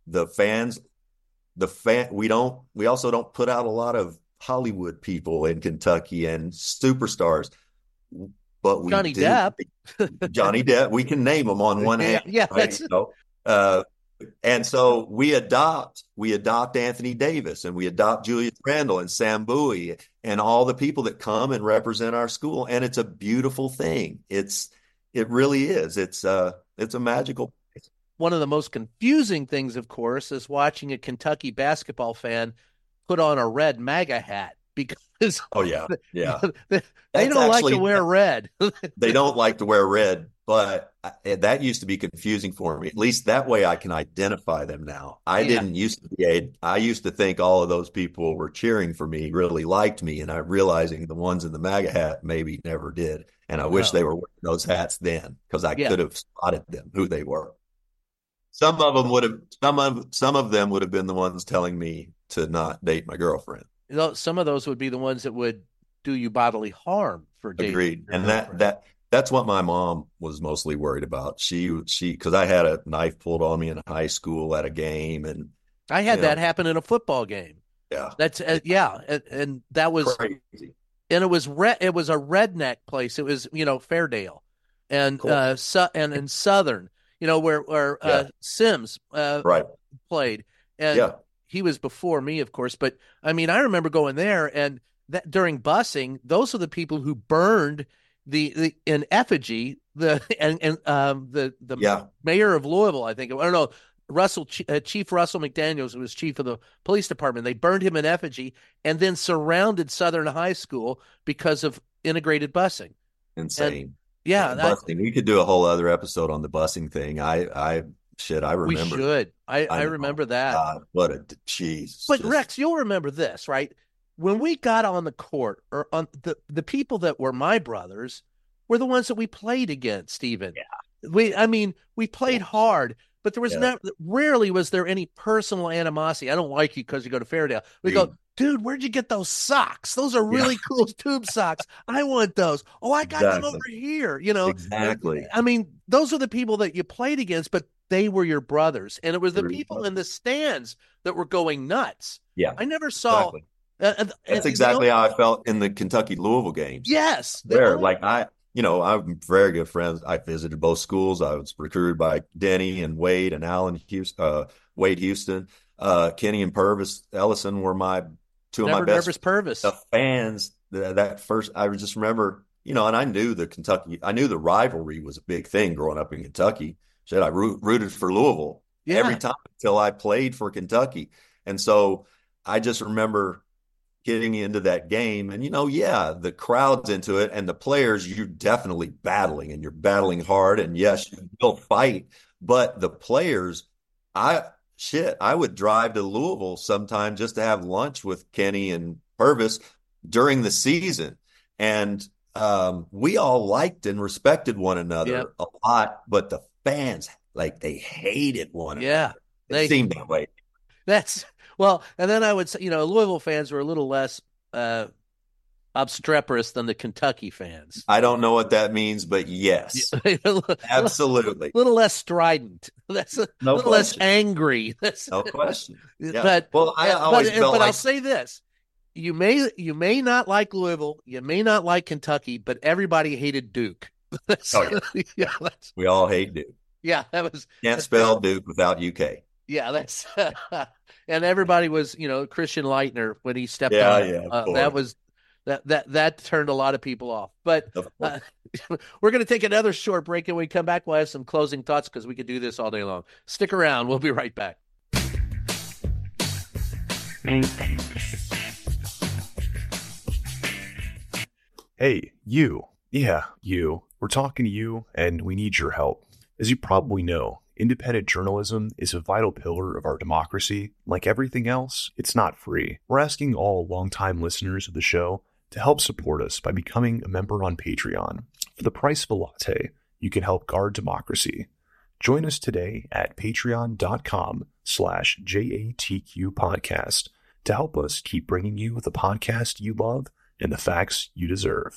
We also don't put out a lot of Hollywood people in Kentucky and superstars. But we Johnny do. Depp. Johnny Depp, we can name them on one hand. Yeah, right? And so we adopt Anthony Davis, and we adopt Julius Randle and Sam Bowie and all the people that come and represent our school. And it's a beautiful thing. It really is. It's a magical place. One of the most confusing things, of course, is watching a Kentucky basketball fan put on a red MAGA hat because they don't like to wear red. They don't like to wear red, but that used to be confusing for me. At least that way I can identify them now. I used to think all of those people were cheering for me, really liked me, and I'm realizing the ones in the MAGA hat maybe never did. And I wish they were wearing those hats then, because I could have spotted them, who they were. Some of them would have been the ones telling me to not date my girlfriend. Some of those would be the ones that would do you bodily harm for dating. Agreed. And that's what my mom was mostly worried about. She because I had a knife pulled on me in high school at a game, and I had that happen in a football game. Yeah. That's and that was crazy. And it was it was a redneck place. It was, Fairdale and Cool. And Southern, where Sims played. And he was before me, of course, but I mean, I remember going there, and that during busing, those are the people who burned the in effigy the mayor of Louisville, I think. I don't know, Chief Russell McDaniels, who was chief of the police department. They burned him in effigy and then surrounded Southern High School because of integrated busing. Insane. And, busing. We could do a whole other episode on the busing thing. I remember. We should. I remember that. God, what a cheese. But Rex, you'll remember this, right? When we got on the court, or on the people that were my brothers were the ones that we played against, Stephen. Yeah. We played hard, but there was rarely was there any personal animosity. I don't like you because you go to Fairdale. We go, dude, where'd you get those socks? Those are really cool tube socks. I want those. Oh, I got them over here. Exactly. I mean, those are the people that you played against, but they were your brothers. And it was the people in the stands that were going nuts. Yeah. I never saw. Exactly. That's exactly how I felt in the Kentucky Louisville games. Yes. I'm very good friends. I visited both schools. I was recruited by Denny and Wade and Allen Houston, Wade Houston. Kenny and Purvis Ellison were two of my best fans. That first, I just remember, and I knew the rivalry was a big thing growing up in Kentucky. I rooted for Louisville every time until I played for Kentucky. And so I just remember getting into that game, and the crowd's into it, and the players, you're definitely battling, and you're battling hard, and yes, you will fight, but the players, I would drive to Louisville sometime just to have lunch with Kenny and Purvis during the season, and we all liked and respected one another a lot, but the fans, they hated one another. It seemed that way. And then I would say, Louisville fans were a little less obstreperous than the Kentucky fans. I don't know what that means, but yes, absolutely. A little less strident. That's a little less angry. No question. Yeah. I'll say this. You may not like Louisville, you may not like Kentucky, but everybody hated Duke. We all hate Duke. Yeah, can't spell Duke without UK. Yeah, that's and everybody was, Christian Leitner when he stepped on. That turned a lot of people off. But we're going to take another short break, and when we come back, we'll have some closing thoughts because we could do this all day long. Stick around. We'll be right back. Hey, you. Yeah, you. We're talking to you, and we need your help. As you probably know, independent journalism is a vital pillar of our democracy. Like everything else, it's not free. We're asking all longtime listeners of the show to help support us by becoming a member on Patreon. For the price of a latte, you can help guard democracy. Join us today at patreon.com/JATQ podcast to help us keep bringing you the podcast you love and the facts you deserve.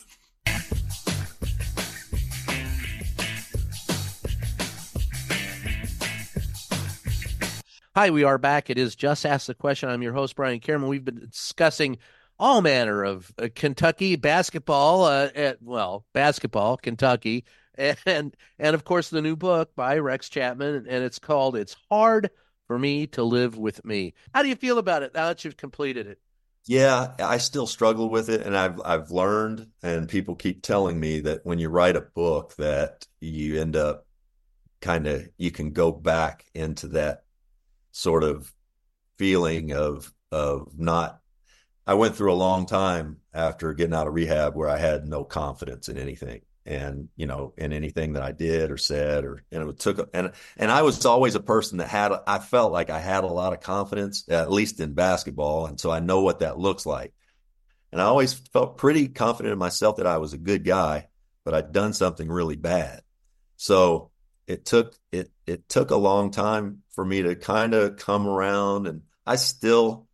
Hi, we are back. It is Just Ask the Question. I'm your host, Brian Kierman. We've been discussing all manner of Kentucky basketball, basketball, Kentucky, and of course the new book by Rex Chapman, and it's called "It's Hard for Me to Live with Me." How do you feel about it now that you've completed it? Yeah, I still struggle with it, and I've learned, and people keep telling me that when you write a book, that you end up you can go back into that sort of feeling of not. I went through a long time after getting out of rehab where I had no confidence in anything, and in anything that I did or said, and I was always a person that I felt like I had a lot of confidence, at least in basketball, and so I know what that looks like. And I always felt pretty confident in myself that I was a good guy, but I'd done something really bad. So it took a long time for me to kind of come around, and I still,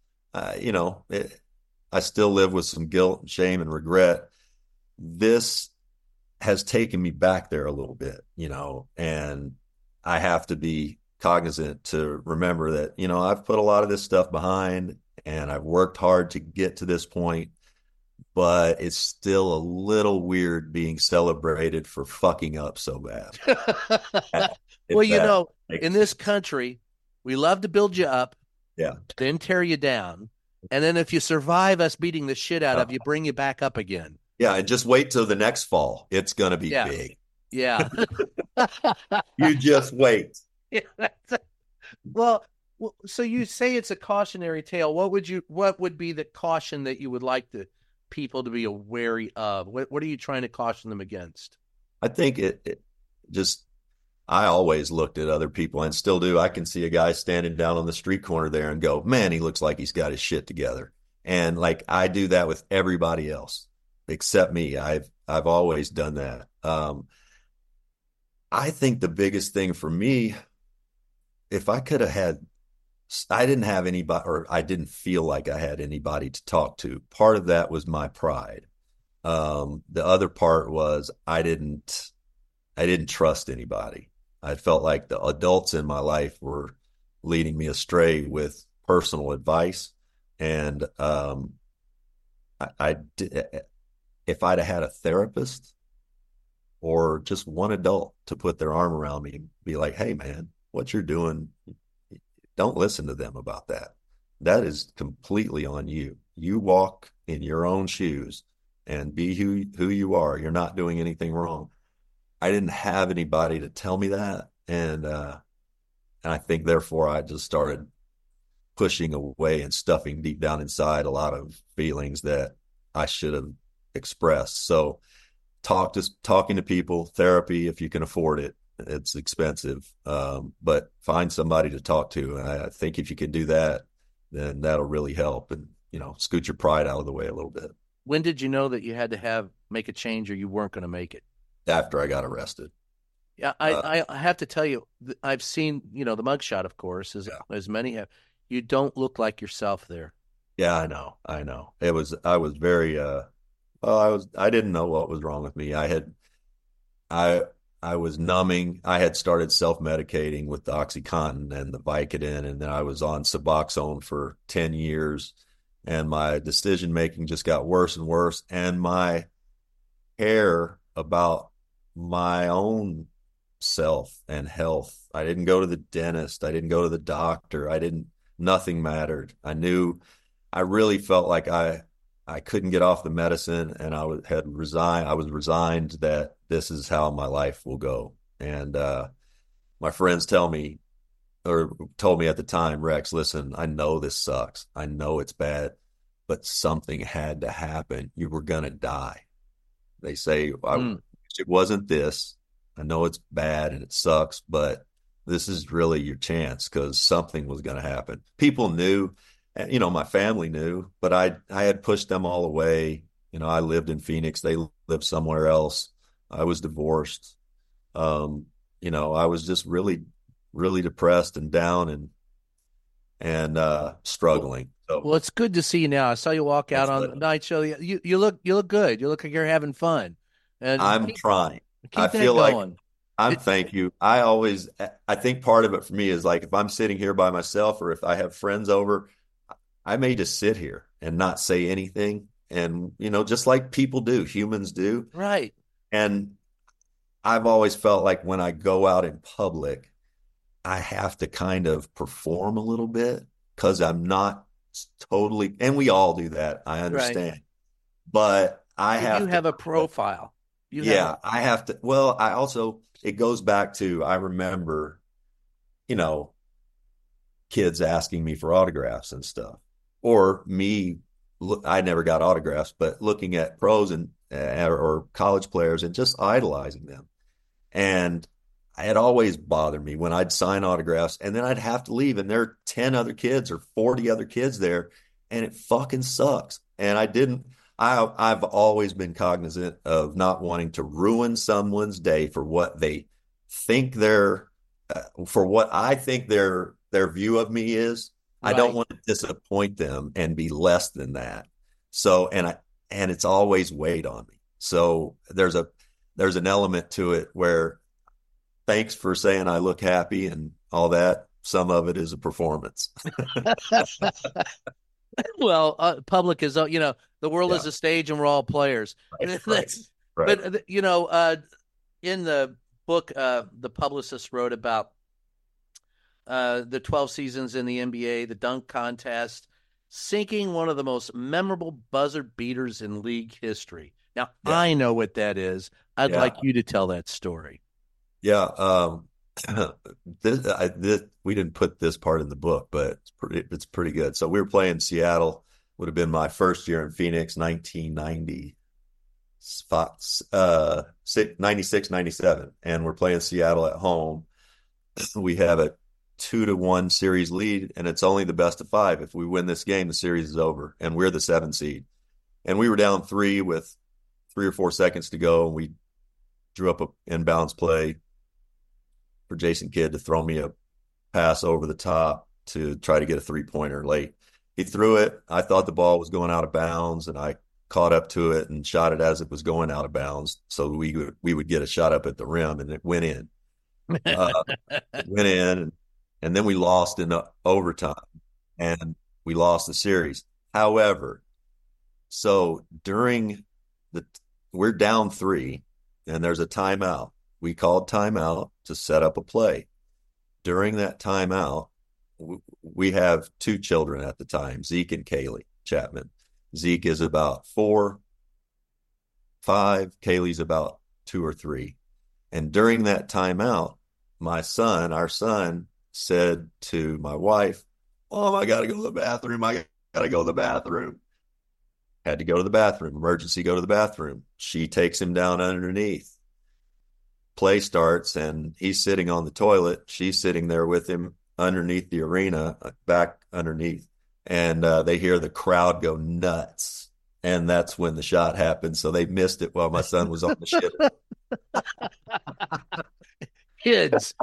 I still live with some guilt and shame and regret. This has taken me back there a little bit, and I have to be cognizant to remember that, I've put a lot of this stuff behind and I've worked hard to get to this point, but it's still a little weird being celebrated for fucking up so bad. Well, in this country, we love to build you up, yeah, then tear you down. And then if you survive us beating the shit out of you, bring you back up again. Yeah, and just wait till the next fall. It's going to be big. Yeah. You just wait. Well, so you say it's a cautionary tale. What would be the caution that you would like the people to be wary of? What are you trying to caution them against? I think I always looked at other people and still do. I can see a guy standing down on the street corner there and go, man, he looks like he's got his shit together. And like, I do that with everybody else except me. I've always done that. I think the biggest thing for me, if I could have I didn't have anybody, or I didn't feel like I had anybody to talk to. Part of that was my pride. The other part was I didn't trust anybody. I felt like the adults in my life were leading me astray with personal advice. And if I'd have had a therapist or just one adult to put their arm around me and be like, hey, man, what you're doing, don't listen to them about that. That is completely on you. You walk in your own shoes and be who you are. You're not doing anything wrong. I didn't have anybody to tell me that. And I think, therefore, I just started pushing away and stuffing deep down inside a lot of feelings that I should have expressed. So talking to people, therapy, if you can afford it, it's expensive, but find somebody to talk to. And I think if you can do that, then that'll really help and, scoot your pride out of the way a little bit. When did you know that you had to make a change or you weren't going to make it? After I got arrested. Yeah, I have to tell you, I've seen, the mugshot, of course, as many have. You don't look like yourself there. Yeah, I know. I was very, I didn't know what was wrong with me. I was numbing. I had started self-medicating with the OxyContin and the Vicodin, and then I was on Suboxone for 10 years, and my decision-making just got worse and worse, and my care about my own self and health. I didn't go to the dentist. I didn't go to the doctor. Nothing mattered. I really felt like I couldn't get off the medicine, and I was resigned that this is how my life will go. And my friends told me at the time, Rex, listen, I know this sucks. I know it's bad, but something had to happen. You were going to die. They say, it wasn't this. I know it's bad and it sucks, but this is really your chance, because something was going to happen. People knew, my family knew, but I had pushed them all away. I lived in Phoenix. They lived somewhere else. I was divorced. I was just really, really depressed and down and struggling. So Well, it's good to see you now. I saw you walk out on the night show. You look good. You look like you're having fun, and I'm trying. I keep that feel like going. thank you. I think part of it for me is like if I'm sitting here by myself or if I have friends over, I may just sit here and not say anything. And, just like people do, humans do. Right. And I've always felt like when I go out in public, I have to kind of perform a little bit because I'm not totally, and we all do that. I understand. Right. But You have a profile. I have to. Well, I also, it goes back to, I remember, kids asking me for autographs and stuff, or me. I never got autographs, but looking at pros and or college players and just idolizing them. And it always bothered me when I'd sign autographs and then I'd have to leave and there are 10 other kids or 40 other kids there and it fucking sucks. And I've always been cognizant of not wanting to ruin someone's day for what they think for what I think their view of me is. Right. I don't want to disappoint them and be less than that. So, and it's always weighed on me. So there's an element to it where thanks for saying I look happy and all that. Some of it is a performance. Well, public is, the world is a stage and we're all players. Right. But, in the book, the publicist wrote about the 12 seasons in the NBA, the dunk contest, sinking one of the most memorable buzzer beaters in league history. Now, I know what that is. I'd like you to tell that story. Yeah. We didn't put this part in the book, but it's pretty good. So we were playing Seattle, would have been my first year in Phoenix, 1990, 96, 97. And we're playing Seattle at home. We have a 2-1 series lead, and it's only the best of 5. If we win this game, the series is over, and we're the 7 seed. And we were down 3 with 3 or 4 seconds to go, and we drew up an inbounds play for Jason Kidd to throw me a pass over the top to try to get a 3-pointer late. He threw it. I thought the ball was going out of bounds, and I caught up to it and shot it as it was going out of bounds, so we would get a shot up at the rim, and it went in. It went in, and then we lost in overtime, and we lost the series. However, so we're down 3, and there's a timeout. We called timeout to set up a play. During that timeout, we have 2 children at the time, Zeke and Kaylee Chapman. Zeke is about 4, 5. Kaylee's about 2 or 3. And during that timeout, our son, said to my wife, "Mom, I got to go to the bathroom. I got to go to the bathroom." Had to go to the bathroom. Emergency, go to the bathroom. She takes him down underneath. Play starts, and he's sitting on the toilet. She's sitting there with him underneath the arena, back underneath. And they hear the crowd go nuts. And that's when the shot happened. So they missed it while my son was on the shitter. Kids.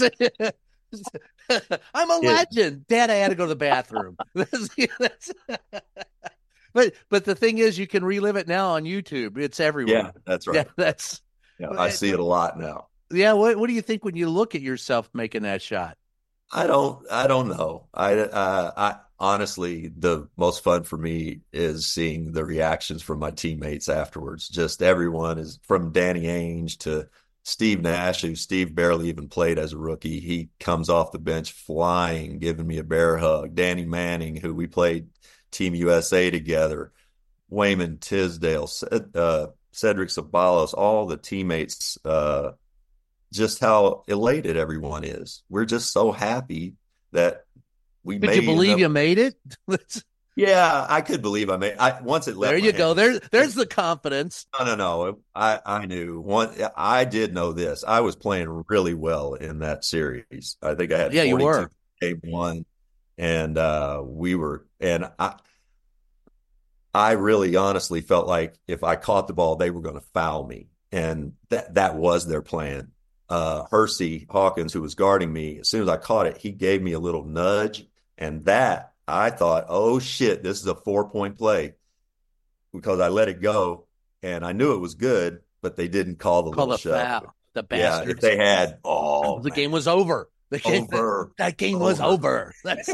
I'm a legend. Dad, I had to go to the bathroom. But the thing is, you can relive it now on YouTube. It's everywhere. Yeah, that's right. I see it a lot now. Yeah. What do you think when you look at yourself making that shot? I don't know. I honestly, the most fun for me is seeing the reactions from my teammates afterwards. Just everyone is, from Danny Ainge to Steve Nash, who Steve barely even played as a rookie. He comes off the bench flying, giving me a bear hug. Danny Manning, who we played Team USA together. Wayman Tisdale, Cedric Ceballos, all the teammates, just how elated everyone is. We're just so happy that we made it. Could you believe you made it? Yeah, I could believe I made it. Once it left there you go. There's the confidence. No. I knew. I did know this. I was playing really well in that series. I think I had 42 you were. Game 1. And we were, and I really honestly felt like if I caught the ball, they were going to foul me. And that was their plan. Hersey Hawkins, who was guarding me, as soon as I caught it, he gave me a little nudge. And that I thought, oh shit, this is a 4-point play, because I let it go and I knew it was good, but they didn't call the little shove. Foul. The Yeah, bastards. if they had, the game was over. That game was over.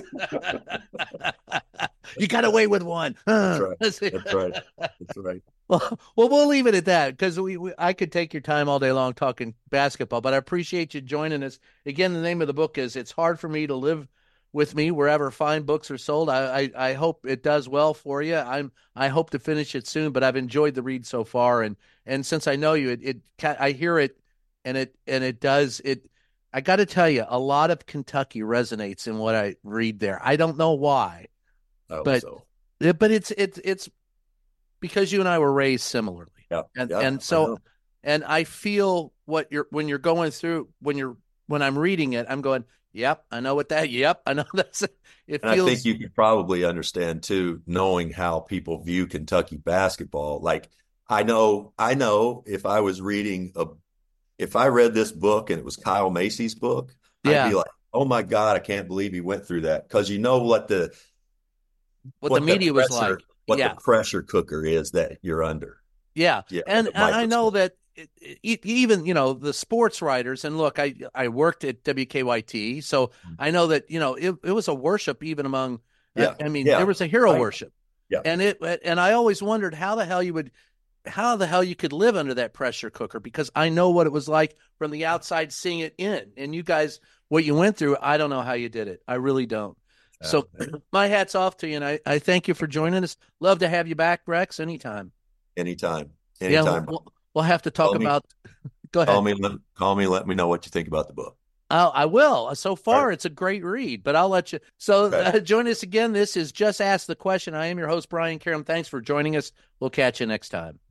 You got away with one. That's right. That's right. That's right. Well, we'll leave it at that, because I could take your time all day long talking basketball, but I appreciate you joining us. Again, the name of the book is It's Hard for Me to Live with Me Wherever Fine Books Are Sold. I hope it does well for you. I hope to finish it soon, but I've enjoyed the read so far, and since I know you, I hear it, and it does it. I got to tell you, a lot of Kentucky resonates in what I read there. I don't know why, but it's because you and I were raised similarly. Yeah. And I feel when you're going through, when I'm reading it, I'm going, yep, I know what that. Yep, I know that's. It and feels. I think you could probably understand too, knowing how people view Kentucky basketball. Like I know if I was if I read this book and it was Kyle Macy's book, I'd be like, oh my God, I can't believe he went through that. Because you know what the media was like. What the pressure cooker is that you're under. Yeah. And I know that even, the sports writers, and look, I worked at WKYT, so I know that, it was a worship even among, there was a hero worship. Yeah. And I always wondered how the hell you could live under that pressure cooker, because I know what it was like from the outside seeing it in. And you guys, what you went through, I don't know how you did it. I really don't. So my hat's off to you, and I thank you for joining us. Love to have you back, Rex, anytime. Anytime. Yeah, we'll have to talk about. Go ahead. Call me. Let me know what you think about the book. I will. So far, It's a great read, but I'll let you. So join us again. This is Just Ask the Question. I am your host, Brian Karam. Thanks for joining us. We'll catch you next time.